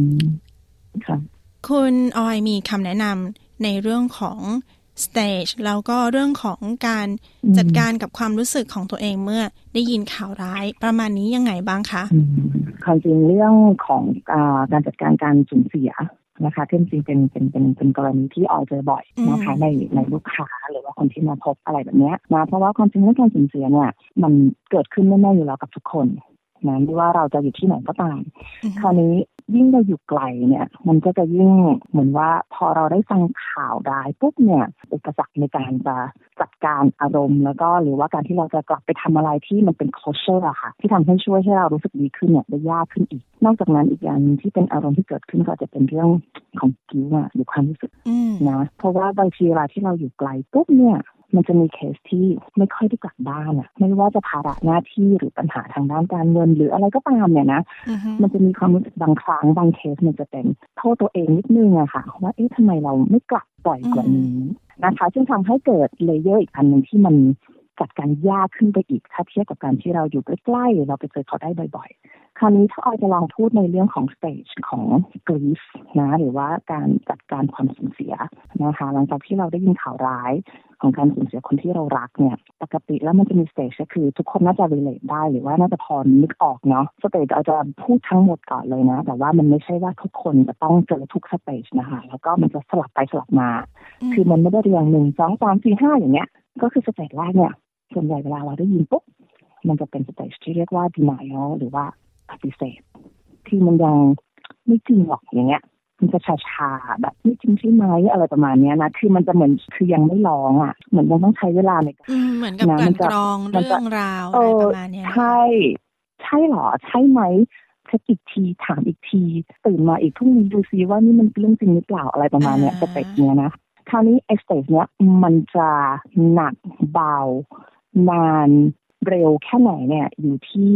คุณออยมีคำแนะนำในเรื่องของstage แล้วก็เรื่องของการจัดการกับความรู้สึกของตัวเองเมื่อได้ยินข่าวร้ายประมาณนี้ยังไงบ้างคะความจริงเรื่องของการจัดการการสูญเสียนะคะที่จริงเป็นกรณีที่ออยเจอบ่อยนะคะในลูกค้าหรือว่าคนที่มาพบอะไรแบบนี้นะเพราะว่าความจริงเรื่องการสูญเสียเนี่ยมันเกิดขึ้นแน่ๆอยู่แล้วกับทุกคนนะไม่ว่าเราจะอยู่ที่ไหนก็ตามคราวนี้ยิ่งเราอยู่ไกลเนี่ยมันก็จะยิ่งเหมือนว่าพอเราได้ฟังข่าวร้ายปุ๊บเนี่ยอุปสรรคในการจะจัดการอารมณ์แล้วก็หรือว่าการที่เราจะกลับไปทำอะไรที่มันเป็น closure อะค่ะที่ทำให้ช่วยให้เรารู้สึกดีขึ้นเนี่ยได้ยากขึ้นอีกนอกจากนั้นอีกอย่างที่เป็นอารมณ์ที่เกิดขึ้นก็จะเป็นเรื่องของกิ้วหรือความรู้สึกนะเพราะว่าบางทีเวลาที่เราอยู่ไกลปุ๊บเนี่ยมันจะมีเคสที่ไม่ค่อยได้กลับบ้านอะไม่ว่าจะภาระหน้าที่หรือปัญหาทางด้านการเงินหรืออะไรก็ตามเนี่ยนะมันจะมีความรู้สึกบางครั้งบางเคสมันจะเป็นโทษตัวเองนิดนึงอะค่ะว่าทำไมเราไม่กลับปล่อยกว่านี้นะคะซึ่งทำให้เกิดเลเยอร์อีกอันนึงที่มันจัดการยากขึ้นไปอีกถ้าเทียบกับการที่เราอยู่ใกล้ๆเราไปเจอเขาได้บ่อยๆคราวนี้ถ้าออยจะลองพูดในเรื่องของ stage ของ grief นะหรือว่าการจัดการความสูญเสียนะคะหลังจากที่เราได้ยินข่าวร้ายของการสูญเสียคนที่เรารักเนี่ยปกติแล้วมันจะมี stage ก็คือทุกคนน่าจะ relate ได้หรือว่าน่าจะพอนึกออกเนาะ stage เราจะพูดทั้งหมดก่อนเลยนะแต่ว่ามันไม่ใช่ว่าทุกคนจะต้องเจอทุก stage นะคะแล้วก็มันจะสลับไปสลับมาคือมันไม่ได้เรียง1 2 3 4 5อย่างเงี้ยก็คือ stage แรกเนี่ยส่วนใหญ่เวลาเราได้ยินปุ๊บมันจะเป็น stage ที่เรียกว่า denial หรือว่าปฏิเสธที่มันยังไม่จริงหรอกอย่างเงี้ยมันจะชาๆแบบไม่จริงใช่ไหมอะไรประมาณนี้นะคือมันจะเหมือนคือยังไม่ร้องอ่ะเหมือนยังต้องใช้เวลาในการเหมือนกับการกรองเรื่องราวอะไรประมาณนี้ใช่หรอใช่ไหมเช็คอีกทีถามอีกทีตื่นมาอีกพรุ่งนี้ดูซิว่านี่มันเรื่องจริงหรือเปล่าอะไรประมาณนี้สเต็ปเนี้ยนะคราวนี้ไอ้สเตจเนี้ยมันจะหนักเบานานเร็วแค่ไหนเนี่ยอยู่ที่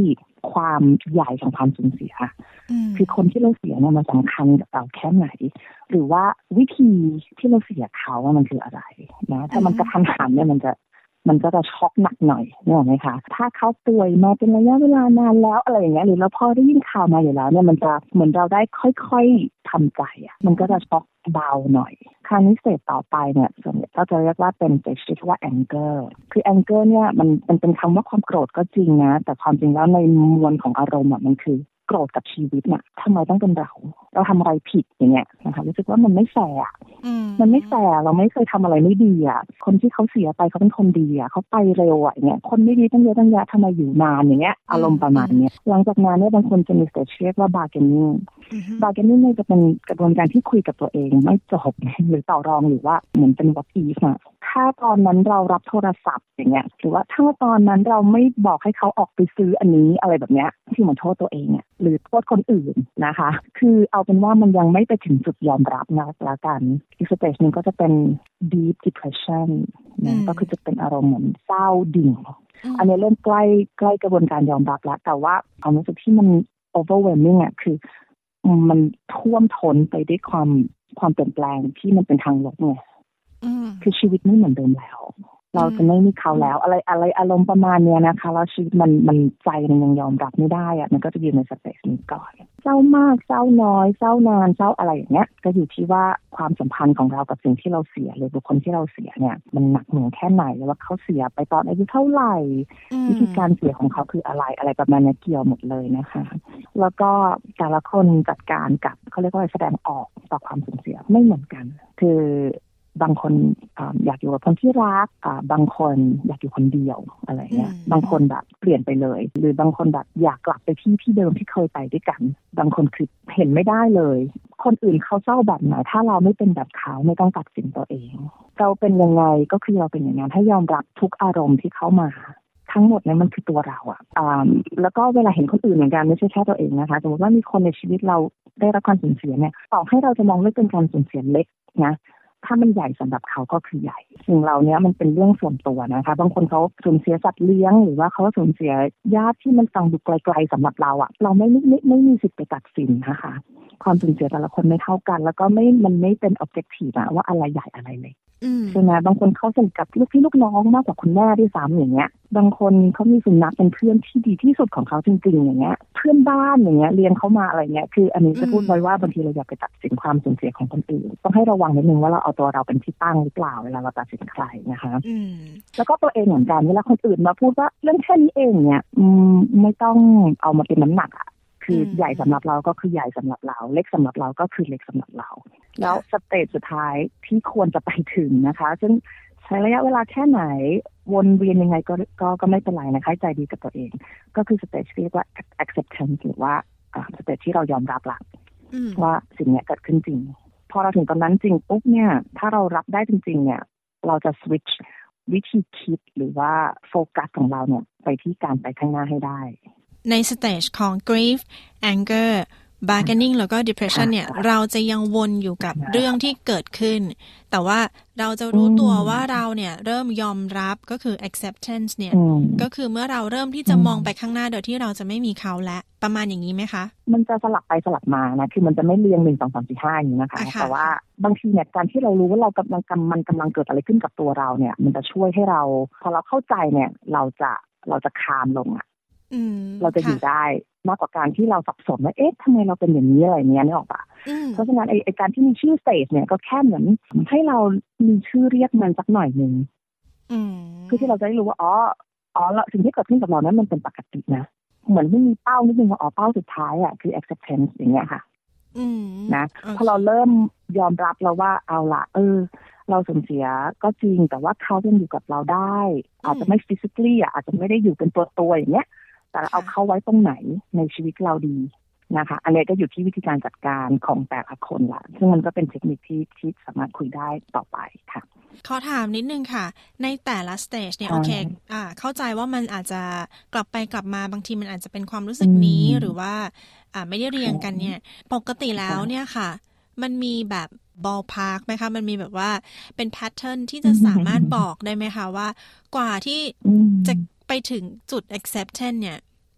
ความใหญ่ของความสูญเสียคือคนที่เราเสียเนี่ยมันสำคัญกับเราแค่ไหนหรือว่าวิธีที่เราเสียเขาว่ามันคืออะไรนะถ้ามันกระทันหันเนี่ยมันก็จะช็อกหนักหน่อยนึกออกไหมคะถ้าเขาป่วยมาเป็นระยะเวลานานแล้วอะไรอย่างเงี้ยหรือเราพอได้ยินข่าวมาอยู่แล้วเนี่ยมันจะเหมือนเราได้ค่อยๆทำใจอ่ะมันก็จะช็อกเบาหน่อยคราวนี้สเตจต่อไปเนี่ยส่วนใหญ่ก็จะเรียกว่าเป็นสเตจที่เรียกว่า anger คือ anger เนี่ยมันเป็นคำว่าความโกรธก็จริงนะแต่ความจริงแล้วในมวลของอารมณ์มันคือโกรธกับชีวิตเนี่ยทำไมต้องเป็นเราทำอะไรผิดอย่างเงี้ยนะคะรู้สึกว่ามันไม่แฟร์มันไม่แฟร์เราไม่เคยทำอะไรไม่ดีอ่ะคนที่เขาเสียไปเขาเป็นคนดีอ่ะเขาไปเร็วอ่ะอย่างเงี้ยคนไม่ดีตั้งเยอะตั้งแยะทำไมอยู่นานอย่างเงี้ยอารมณ์ประมาณเนี้ยหลังจากนั้นเนี่ยบางคนจะมีสเตจเรียกว่า bargaining เนี่ยจะเป็นกระบวนการที่คุยกับตัวเองไม่จบหรือต่อรองหรือว่าเหมือนเป็น what if อ่ะถ้าตอนนั้นเรารับโทรศัพท์อย่างเงี้ยหรือว่าถ้าตอนนั้นเราไม่บอกให้เขาออกไปซื้ออันนี้อะไรแบบเนี้ยที่เหมือนโทษตัวเองอ่ะหรือโทษคนอื่นนะคะคือเอาเป็นว่ามันยังไม่ไปถึงจุดยอมรับนะแล้วกันอีกสเตจนึงก็จะเป็น deep depression นะก็คือจะเป็นอารมณ์เหมือนเศร้าดิ่งอันนี้เริ่มใกล้กระบวนการยอมรับแล้วแต่ว่าความรู้สึกที่มัน overwhelming อ่ะคือมันท่วมท้นไปด้วยความเปลี่ยนแปลงที่มันเป็นทางลบไงคือชีวิตไม่เหมือนเดิมแล้วเราจะไม่มีเขาแล้วอะไรอารมณ์ประมาณเนี้ยนะคะแล้วชีวิตมันใจมันยังยอมรับไม่ได้อะมันก็จะอยู่ในสเตจนี้ก่อนเศร้ามากเศร้าน้อยเศร้านานเศร้าอะไรอย่างเงี้ยก็อยู่ที่ว่าความสัมพันธ์ของเรากับสิ่งที่เราเสียหรือบุคคลที่เราเสียเนี่ยมันหนักหน่วงแค่ไหนหรือว่าเขาเสียไปตอนอายุเท่าไหร่วิธีการเสียของเขาคืออะไรประมาณนี้เกี่ยวหมดเลยนะคะแล้วก็แต่ละคนจัดการกับเขาเรียกว่าแสดงออกต่อความสูญเสียไม่เหมือนกันคือบางคนอยากอยู่กับคนที่รักบางคนอยากอยู่คนเดียวอะไรเงี้ยบางคนแบบเปลี่ยนไปเลยหรือบางคนแบบอยากกลับไปที่เดิมที่เคยไปด้วยกันบางคนคือเห็นไม่ได้เลยคนอื่นเขาเศร้าแบบไหนถ้าเราไม่เป็นแบบเขาไม่ต้องตัดสินตัวเองเราเป็นยังไงก็คือเราเป็นอย่างนั้นให้ยอมรับทุกอารมณ์ที่เข้ามาทั้งหมดเนี่ยมันคือตัวเราแล้วก็เวลาเห็นคนอื่นเหมือนกันไม่ใช่แค่ตัวเองนะคะสมมติว่ามีคนในชีวิตเราได้รับการสูญเสียเนี่ยต่อให้เราจะมองว่าเป็นการสูญเสียเล็กนะถ้ามันใหญ่สำหรับเขาก็คือใหญ่สิ่งเหล่านี้มันเป็นเรื่องส่วนตัวนะคะบางคนเขาสูญเสียสัตว์เลี้ยงหรือว่าเขาสูญเสียญาติที่มันฟังดูไกลๆสำหรับเราเราไม่มีสิทธิ์ไปตัดสินนะคะความสูญเสียแต่ละคนไม่เท่ากันแล้วก็มันไม่เป็น objective ว่าอะไรใหญ่อะไรเล็กใช่ไหมบางคนเขาสนิทกับลูกพี่ลูกน้องมากกว่าคุณแม่ด้วยซ้ำอย่างเงี้ยบางคนเขามีสุนัขเป็นเพื่อนที่ดีที่สุดของเขาจริงๆอย่างเงี้ยเพื่อนบ้านอย่างเงี้ยเลี้ยงเขามาอะไรเงี้ยคืออันนี้จะพูดไว้ว่าบางทีเราอยากไปตัดสินความสูญเสียของคนอื่นต้องให้ระวังนิดนึงว่าเราเอาตัวเราเป็นที่ตั้งหรือเปล่าเวลาเราตัดสินใครนะคะแล้วก็ตัวเองเหมือนกันเวลาคนอื่นมาพูดว่าเรื่องแค่นี้เองเนี่ยไม่ต้องเอามาเป็นน้ำหนักคือใหญ่สำหรับเราก็คือใหญ่สำหรับเราเล็กสำหรับเราก็คือเล็กสำหรับเราแล้วสเตจสุดท้ายที่ควรจะไปถึงนะคะซึ่งใช้ระยะเวลาแค่ไหนวนเวียนยังไงก็ไม่เป็นไรนะคะใจดีกับตัวเองก็คือสเตจที่เรียกว่า acceptance หรือว่าสเตจที่เรายอมรับละว่าสิ่งนี้เกิดขึ้นจริงพอเราถึงตอนนั้นจริงปุ๊บเนี่ยถ้าเรารับได้จริงๆเนี่ยเราจะ switch วิธีคิดหรือว่าโฟกัสของเราเนี่ยไปที่การไปข้างหน้าให้ได้ในสเตจของ grief anger bargaining แล้วก็ depression เนี่ยเราจะยังวนอยู่กับเรื่องที่เกิดขึ้นแต่ว่าเราจะรู้ตัวว่าเราเนี่ยเริ่มยอมรับก็คือ acceptance เนี่ยก็คือเมื่อเราเริ่มที่จะมองไปข้างหน้าโดยที่เราจะไม่มีเขาและประมาณอย่างนี้ไหมคะมันจะสลับไปสลับมานะคือมันจะไม่เรียง1 2 3 4 5อย่างนี้นะคะแต่ว่าบางทีเนี่ยการที่เรารู้ว่าเรากำลังเกิดอะไรขึ้นกับตัวเราเนี่ยมันจะช่วยให้เราพอเราเข้าใจเนี่ยเราจะคามลงเราจะอยู่ได้มากกว่าการที่เราสับสนว่าเอ๊ะทำไมเราเป็นอย่างนี้อะไรเงี้ยนึกออกปะเพราะฉะนั้นไอ้การที่มีชื่อสเตจเนี่ยก็แค่เหมือนให้เรามีชื่อเรียกมันสักหน่อยนึงคือที่เราจะได้รู้ว่าอ๋อสิ่งที่เกิดขึ้นกับเรานั้นมันเป็นปกตินะเหมือนไม่มีเป้านิดนึงว่าเป้าสุดท้ายคือ acceptance อย่างเงี้ยค่ะนะพอเราเริ่มยอมรับแล้วว่าเอาละเราสูญเสียก็จริงแต่ว่าเขายังอยู่กับเราได้อาจจะไม่ physically อาจจะไม่ได้อยู่เป็นตัวอย่างเงี้ยแต่เอาเขาไว้ตรงไหนในชีวิตเราดีนะคะอันนี้ก็อยู่ที่วิธีการจัดการของแต่ละคนละซึ่งมันก็เป็นเทคนิคที่สามารถคุยได้ต่อไปค่ะขอถามนิดนึงค่ะในแต่ละสเตจเนี่ยโอเคเข้าใจว่ามันอาจจะกลับไปกลับมาบางทีมันอาจจะเป็นความรู้สึกนี้หรือว่าไม่ได้เรียงกันเนี่ยปกติแล้วเนี่ยค่ะมันมีแบบballpark ไหมคะมันมีแบบว่าเป็นแพทเทิร์นที่จะสามารถบอกได้ไหมคะว่ากว่าที่จะไปถึงจุด acceptance เนี่ย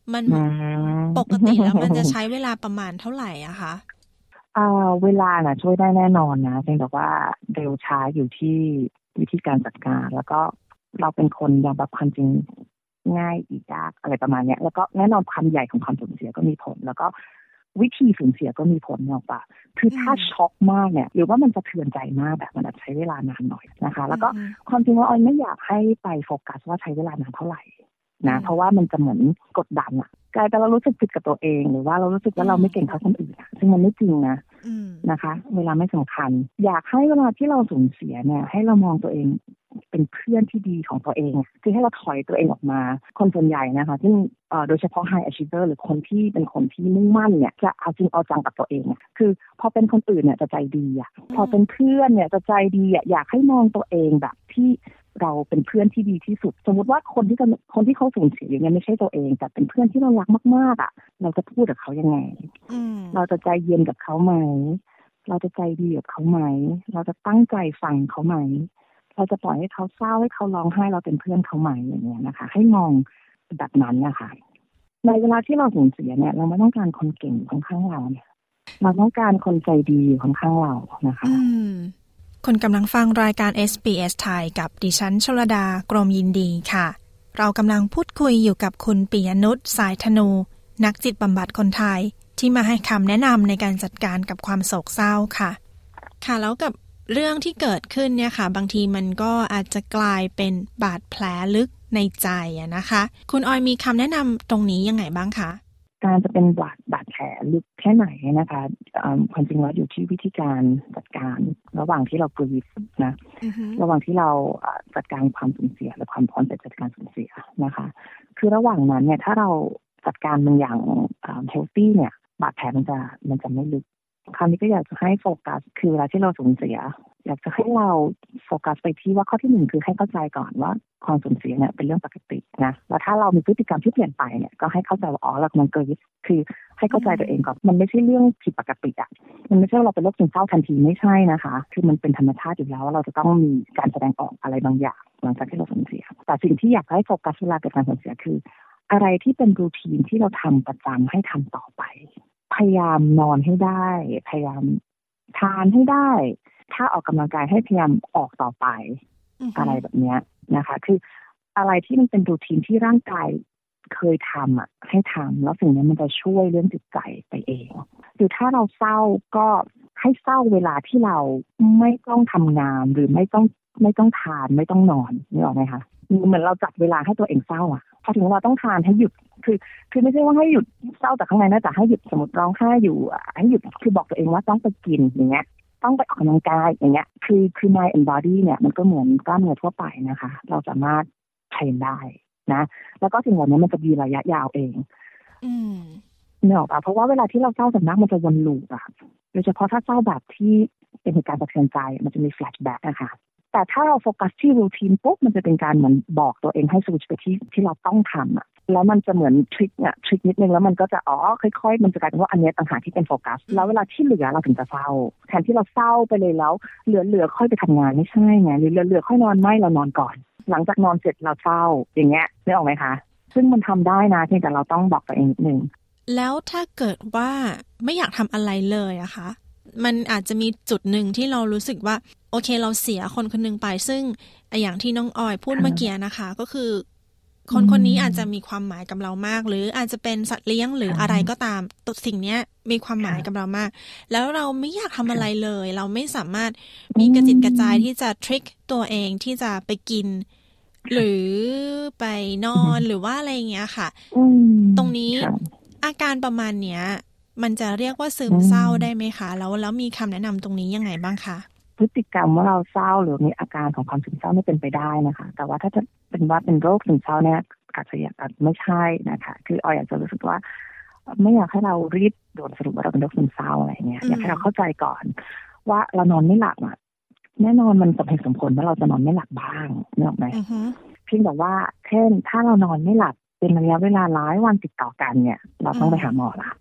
มันปกติแล้วมันจะใช้เวลาประมาณเท่าไหร่อะคะเวลาน่ะช่วยได้แน่นอนนะเพียงแต่ว่าเร็วช้าอยู่ที่วิธีการจัดการแล้วก็เราเป็นคนยอมรับความจริงง่ายอีกยากอะไรประมาณนี้แล้วก็แน่นอนความใหญ่ของความสูญเสียก็มีผลแล้วก็วิธีสูญเสียก็มีผลเนาะป่ะคือถ้าช็อกมากเนี่ยหรือว่ามันจะเทือนใจมากแบบมันใช้เวลานานหน่อยนะคะแล้วก็ความจริงว่าออยไม่อยากให้ไปโฟกัสว่าใช้เวลานานเท่าไหร่นะเพราะว่ามันจะเหมือนกดดันอะกลายเป็นเรารู้สึกผิดกับตัวเองหรือว่าเรารู้สึกว่าเราไม่เก่งเท่าคนอื่นซึ่งมันไม่จริงนะนะคะเวลาไม่สำคัญอยากให้เวลาที่เราสูญเสียเนี่ยให้เรามองตัวเองเป็นเพื่อนที่ดีของตัวเองคือให้เราถอยตัวเองออกมาคนส่วนใหญ่นะคะซึ่งโดยเฉพาะ high achiever หรือคนที่เป็นคนที่มุ่งมั่นเนี่ยจะเอาจริงเอาจังกับตัวเองคือพอเป็นคนอื่นเนี่ยจะใจดีพอเป็นเพื่อนเนี่ยจะใจดีอยากให้มองตัวเองแบบที่เราเป็นเพื่อนที่ดีที่สุดสมมติว่าคนที่เขาสูญเสียอย่างนี้ไม่ใช่ตัวเองแต่เป็นเพื่อนที่เรารักมากๆเราจะพูดกับเขายังไงเราจะใจเย็นกับเขาไหมเราจะใจดีกับเขาไหมเราจะตั้งใจฟังเขาไหมเราจะปล่อยให้เขาเศร้าให้เขาร้องไห้เราเป็นเพื่อนเขาไหมอย่างเงี้ยนะคะให้มองแบบนั้นนะคะในเวลาที่เราสูญเสียเนี่ยเราไม่ต้องการคนเก่งข้างเราเนี่ยเราต้องการคนใจดีข้างเรานะคะคุณกำลังฟังรายการ SBS ไทยกับดิฉันชลดากรมยินดีค่ะเรากำลังพูดคุยอยู่กับคุณปิยนุชสายธนูนักจิตบำบัดคนไทยที่มาให้คำแนะนำในการจัดการกับความโศกเศร้าค่ะค่ะแล้วกับเรื่องที่เกิดขึ้นเนี่ยค่ะบางทีมันก็อาจจะกลายเป็นบาดแผลลึกในใจนะคะคุณออยมีคำแนะนำตรงนี้ยังไงบ้างคะการจะเป็นบาดแผลลึกแค่ไหนนะคะความจริงแล้วอยู่ที่วิธีการจัดการระหว่างที่เรากรีฟนะระหว่างที่เราจัดการความสูญเสียและความพร้อมจะจัดการสูญเสียนะคะคือระหว่างนั้นเนี่ยถ้าเราจัดการมันอย่างเฮลตี้เนี่ยบาดแผลมันจะไม่ลึกคราวนี้ก็อยากจะให้โฟกัสคือเวลาที่เราสูญเสียอยากจะให้เราโฟกัสไปที่ว่าข้อที่หนึ่งคือให้เข้าใจก่อนว่าความสูญเสียเนี่ยเป็นเรื่องปกตินะแล้วถ้าเรามีพฤติกรรมที่เปลี่ยนไปเนี่ยก็ให้เข้าใจว่าเรากำลังเกิดคือให้เข้าใจตัวเองก่อนมันไม่ใช่เรื่องผิดปกติมันไม่ใช่ว่าเราเป็นโรคซึมเศร้าทันทีไม่ใช่นะคะคือมันเป็นธรรมชาติอยู่แล้วว่าเราจะต้องมีการแสดงออกอะไรบางอย่างหลังจากที่เราสูญเสียแต่สิ่งที่อยากให้โฟกัสเวลาเกิดการสูญเสียคืออะไรที่เป็นรูทีนที่เราทำประจำให้ทำต่อไปพยายามนอนให้ได้พยายามทานให้ได้ถ้าออกกำลังกายให้พยายามออกต่อไปอะไรแบบนี้นะคะคืออะไรที่มันเป็นรูทีนที่ร่างกายเคยทำให้ทำแล้วสิ่งนี้มันจะช่วยเรื่องจิตใจไปเองหรือถ้าเราเศร้าก็ให้เศร้าเวลาที่เราไม่ต้องทำงานหรือไม่ต้องทานไม่ต้องนอนนี่ออกไหมคะเหมือนเราจัดเวลาให้ตัวเองเศร้าพอถึงเราต้องทานให้หยุดคือไม่ใช่ว่าให้หยุดเศร้าจากข้างในนะแต่ให้หยุดสมมติร้องไห้อยู่ให้หยุดคือบอกตัวเองว่าต้องไปกินอย่างเงี้ยต้องไปออกกำลังกายอย่างเงี้ยคือ mind and body เนี่ยมันก็เหมือนกล้ามเนื้อทั่วไปนะคะเราสามารถเทรนได้นะแล้วก็สิ่งเหล่านี้มันจะดีระยะยาวเองเนี่ยป่ะเพราะว่าเวลาที่เราเศร้าสำนักมันจะวนลูปโดยเฉพาะถ้าเศร้าแบบที่เป็นเหตุการณ์สะเทือนใจมันจะมีแฟลชแบ็กนะคะแต่ถ้าเราโฟกัสที่รูทีนปุ๊บมันจะเป็นการเหมือนบอกตัวเองให้สวิตช์ไปที่เราต้องทำแล้วมันจะเหมือนทริคนิดนึงแล้วมันก็จะค่อยๆมันจะกลายเป็นว่าอันนี้ต่างหากที่เป็นโฟกัสแล้วเวลาที่เหลือเราถึงจะเศร้าแทนที่เราเศร้าไปเลยแล้วเหลือค่อยไปทำงานไม่ใช่ไงหรือเหลือค่อยนอนไม่เรานอนก่อนหลังจากนอนเสร็จเราเศร้าอย่างเงี้ยได้ออกไหมคะซึ่งมันทำได้นะเพียงแต่เราต้องบอกตัวเองนิดนึงแล้วถ้าเกิดว่าไม่อยากทำอะไรเลยอะคะมันอาจจะมีจุดหนึ่งที่เรารู้สึกว่าโอเคเราเสียคนคนนึงไปซึ่งอย่างที่น้องออยพูดเมื่อกี้นะคะก็คือคนนี้อาจจะมีความหมายกับเรามากหรืออาจจะเป็นสัตว์เลี้ยงหรืออะไรก็ตามตัวสิ่งนี้มีความหมายกับเรามากแล้วเราไม่อยากทำอะไรเลยเราไม่สามารถมีกระจิตกระจายที่จะทริคตัวเองที่จะไปกินหรือไปนอนหรือว่าอะไรอย่างเงี้ยค่ะตรงนี้อาการประมาณเนี้ยมันจะเรียกว่าซึมเศร้าได้ไหมคะแล้วมีคำแนะนำตรงนี้ยังไงบ้างคะพฤติกรรมว่าเราเศร้าหรือมีอาการของความซึมเศร้าไม่เป็นไปได้นะคะแต่ว่าถ้าจะเป็นว่าเป็นโรคซึมเศร้าเนี่ยอาจไม่ใช่นะคะคือออยากจะรู้สึกว่าไม่อยากให้เรารีบโดนสรุปว่าเราเป็นโรคซึมเศร้าอะไรเงี้ยอยากให้เราเข้าใจก่อนว่าเรานอนไม่หลับแน่นอนมันสมเหตุสมผลว่าเราจะนอนไม่หลับบ้างนึกออกไหมเพียงแต่ว่าเช่นถ้าเรานอนไม่หลับเป็นระยะเวลาหลายวันติดต่อกันเนี่ยเราต้องไปหาหมอละ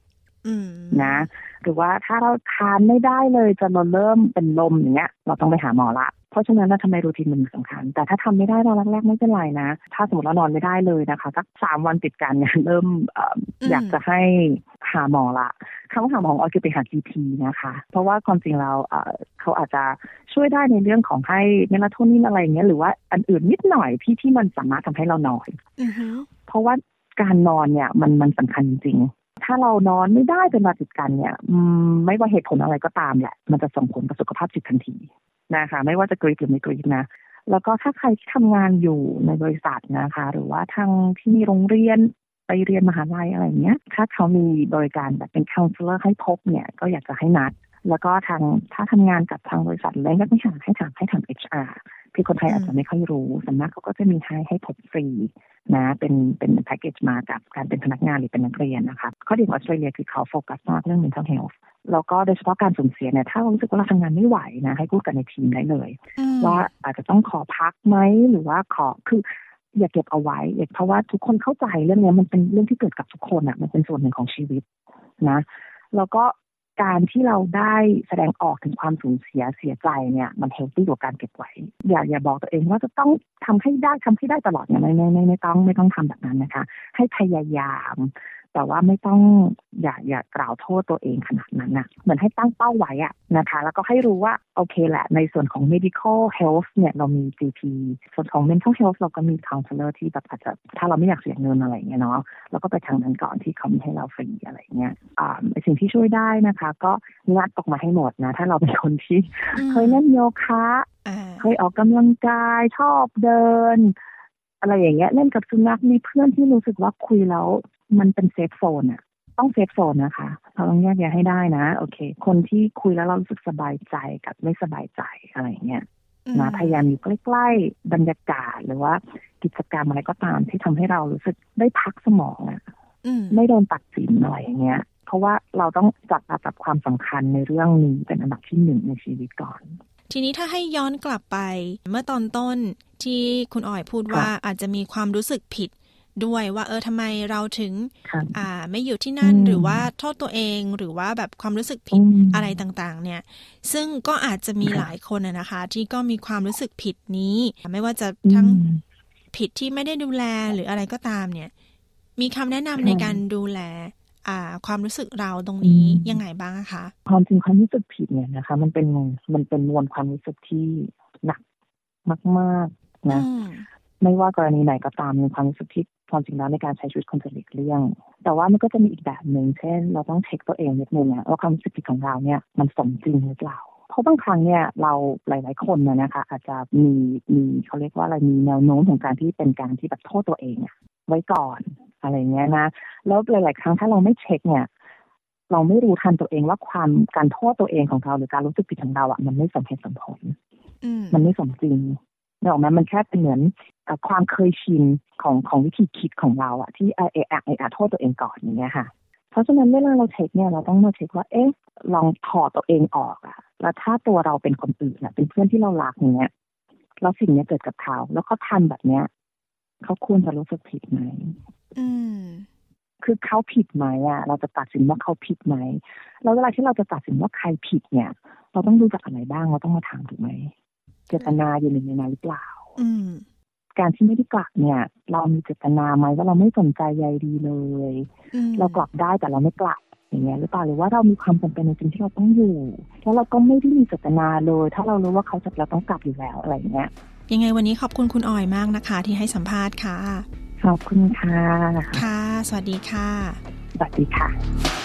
นะหรือว่าถ้าเราทานไม่ได้เลยจนเราเริ่มเป็นลมอย่างเงี้ยเราต้องไปหาหมอละเพราะฉะนั้นทำไมรูทีนมันสำคัญแต่ถ้าทำไม่ได้ตอนแรกๆไม่เป็นไรนะถ้าสมมติเรานอนไม่ได้เลยนะคะสัก3 วันติดกันเนี่ยเริ่มอยากจะให้หาหมอละคำว่าหาหมอของออยคือไปหา GP นะคะเพราะว่าความจริงแล้วเขาอาจจะช่วยได้ในเรื่องของให้เมลาโทนินอะไรอย่างเงี้ยหรือว่าอันอื่นนิดหน่อยที่มันสามารถทำให้เรานอนเพราะว่าการนอนเนี่ยมันสำคัญจริงถ้าเรานอนไม่ได้เป็นมาติดกันเนี่ยไม่ว่าเหตุผลอะไรก็ตามแหละมันจะส่งผลกับสุขภาพจิตทันทีนะคะไม่ว่าจะกรีดหรือไม่กรีดนะแล้วก็ถ้าใครที่ทำงานอยู่ในบริษัทนะคะหรือว่าทางที่มีโรงเรียนไปเรียนมหาลัยอะไรเงี้ยถ้าเขามีบริการแบบเป็น counselor ให้พบเนี่ยก็อยากจะให้นัดแล้วก็ถ้าทำงานกับทางบริษัทแล้วก็ไม่ถามให้ทำ HR ที่คนไทยอาจจะไม่ค่อยรู้สำนักเขาก็จะมีให้พบฟรีนะเป็นแพ็กเกจมากับการเป็นพนักงานหรือเป็นนักเรียนนะคะข้อดีของออสเตรเลียคือเขาโฟกัสมากเรื่อง mental health แล้วก็โดยเฉพาะการสูญเสียเนี่ยถ้าเรารู้สึกว่าเราทำงานไม่ไหวนะให้พูดกันในทีมได้เลยว่าอาจจะต้องขอพักไหมหรือว่าคืออย่าเก็บเอาไว้เพราะว่าทุกคนเข้าใจเรื่องนี้มันเป็นเรื่องที่เกิดกับทุกคนอ่ะมันเป็นส่วนหนึ่งของชีวิตนะแล้วก็การที่เราได้แสดงออกถึงความสูญเสียใจเนี่ยมันเฮลตี้กว่าการเก็บไว้อย่าบอกตัวเองว่าจะต้องทำให้ได้ตลอดเนี่ยไม่ต้องทำแบบนั้นนะคะให้พยายามแต่ว่าไม่ต้องอย่ากล่าวโทษตัวเองขนาดนั้นนะเหมือนให้ตั้งเป้าไว้อะนะคะแล้วก็ให้รู้ว่าโอเคแหละในส่วนของ medical health เนี่ยเรามี GP ส่วนของ mental health เราก็มี counselor ที่แบบอาจจะถ้าเราไม่อยากเสียเงินอะไรอย่างเงี้ยเนาะเราก็ไปทางนั้นก่อนที่เขามีให้เราฟรีอะไรเงี้ยสิ่งที่ช่วยได้นะคะก็งัดออกมาให้หมดนะถ้าเราเป็นคนที่เคยเล่นโยคะเคยออกกำลังกายชอบเดินอะไรอย่างเงี้ยเล่นกับสุนัขมีเพื่อนที่รู้สึกว่าคุยแล้วมันเป็นเซฟโซนอะต้องเซฟโซนนะคะเราต้องแยกแยะให้ได้นะโอเคคนที่คุยแล้วเรารู้สึกสบายใจกับไม่สบายใจอะไรเงี้ยนะพยายามอยู่ใกล้ๆบรรยากาศหรือว่ากิจกรรมอะไรก็ตามที่ทำให้เรารู้สึกได้พักสมองอะไม่โดนตัดสินอะไรอย่างเงี้ยเพราะว่าเราต้องจัดความสำคัญในเรื่องนี้เป็นอันดับที่1ในชีวิตก่อนทีนี้ถ้าให้ย้อนกลับไปเมื่อตอนต้นที่คุณอ๋อยพูดว่าอาจจะมีความรู้สึกผิดด้วยว่าทำไมเราถึงไม่อยู่ที่นั่นหรือว่าโทษตัวเองหรือว่าแบบความรู้สึกผิดอะไรต่างๆเนี่ยซึ่งก็อาจจะมีหลายคนนะคะที่ก็มีความรู้สึกผิดนี้ไม่ว่าจะทั้งผิดที่ไม่ได้ดูแลหรืออะไรก็ตามเนี่ยมีคำแนะนำในการดูแลความรู้สึกเราตรงนี้ยังไงบ้างคะความจริงความรู้สึกผิดเนี่ยนะคะมันเป็นมวลความรู้สึกที่หนักมากๆนะไม่ว่ากรณีไหนก็ตามมีความรู้สึกที่ความจริงแล้วในการใช้ชีวิตคนจะหลีกเลี่ยงแต่ว่ามันก็จะมีอีกแบบหนึ่งเช่นเราต้องเช็คตัวเองนิดนึงว่าความรู้สึกผิดของเราเนี่ยมันสมจริงหรือเปล่าเพราะบางครั้งเนี่ยเราหลายๆคนนะคะอาจจะมีเขาเรียกว่าอะไรมีแนวโน้มของการที่เป็นการที่แบบโทษตัวเองไว้ก่อนอะไรเงี้ยนะแล้วหลายๆครั้งถ้าเราไม่เช็คเนี่ยเราไม่รู้ทันตัวเองว่าการโทษตัวเองของเราหรือการรู้สึกผิดของเรามันไม่สมเหตุสมผลมันไม่สมจริงเนี่ยออกมามันแค่เป็นเหมือนความเคยชินของวิธีคิดของเราที่โทษตัวเองก่อนอย่างเงี้ยค่ะเพราะฉะนั้นเวลาเราเช็คเนี่ยเราต้องมาเช็คว่าลองถอดตัวเองออกแล้วถ้าตัวเราเป็นคนอื่นเป็นเพื่อนที่เรารักอย่างเงี้ยแล้วสิ่งนี้เกิดกับเขาแล้วเขาทำแบบเนี้ยเขาควรจะรู้สึกผิดไหมคือเขาผิดไหมเราจะตัดสินว่าเขาผิดไหมแล้วเวลาที่เราจะตัดสินว่าใครผิดเนี่ยเราต้องดูจากอะไรบ้างเราต้องมาถามถูกไหมเจตนาอยู่ในนั้นหรือเปล่าการที่ไม่ได้กลับเนี่ยเรามีเจตนาไหมว่าเราไม่สนใจใยดีเลยเรากลับได้แต่เราไม่กลับอย่างเงี้ยหรือเปล่าหรือว่าเรามีความจำเป็นในสิ่งที่เราต้องอยู่แล้วเราก็ไม่ได้มีเจตนาเลยถ้าเรารู้ว่าเขาจะเราต้องกลับอยู่แล้วอะไรอย่างเงี้ยยังไงวันนี้ขอบคุณคุณออยมากนะคะที่ให้สัมภาษณ์ค่ะขอบคุณค่ะค่ะสวัสดีค่ะสวัสดีค่ะ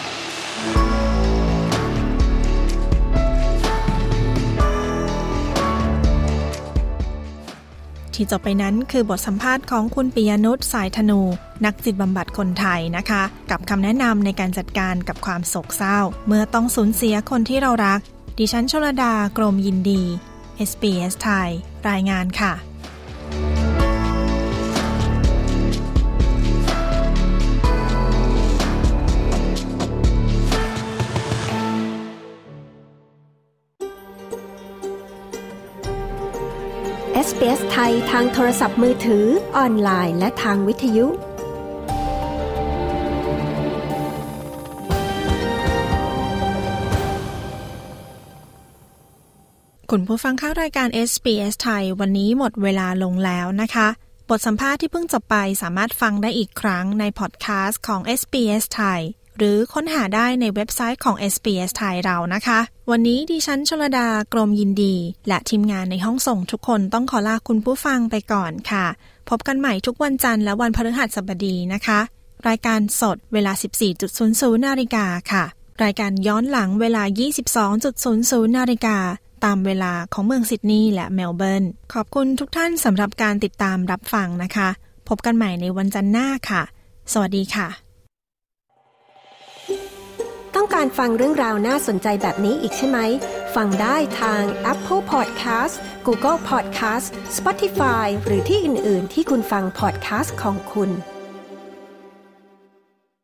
ที่จบไปนั้นคือบทสัมภาษณ์ของคุณปิยนุชสายธนูนักจิตบำบัดคนไทยนะคะกับคำแนะนำในการจัดการกับความโศกเศร้าเมื่อต้องสูญเสียคนที่เรารักดิฉันชลดากรมยินดี SBS ไทยรายงานค่ะ SBS ไทยทางโทรศัพท์มือถือออนไลน์และทางวิทยุคุณผู้ฟังเข้ารายการ SBS ไทยวันนี้หมดเวลาลงแล้วนะคะบทสัมภาษณ์ที่เพิ่งจบไปสามารถฟังได้อีกครั้งในพอดแคสต์ของ SBS ไทยหรือค้นหาได้ในเว็บไซต์ของ SBS ไทยเรานะคะวันนี้ดิฉันชลดากรมยินดีและทีมงานในห้องส่งทุกคนต้องขอลาคุณผู้ฟังไปก่อนค่ะพบกันใหม่ทุกวันจันทร์และวันพฤหัสบดีนะคะรายการสดเวลา 14.00 น.ค่ะรายการย้อนหลังเวลา 22.00 น.ตามเวลาของเมืองซิดนีย์และเมลเบิร์นขอบคุณทุกท่านสำหรับการติดตามรับฟังนะคะพบกันใหม่ในวันจันทร์หน้าค่ะสวัสดีค่ะต้องการฟังเรื่องราวน่าสนใจแบบนี้อีกใช่ไหมฟังได้ทาง Apple Podcast Google Podcast Spotify หรือที่อื่นๆที่คุณฟัง podcast ของคุณ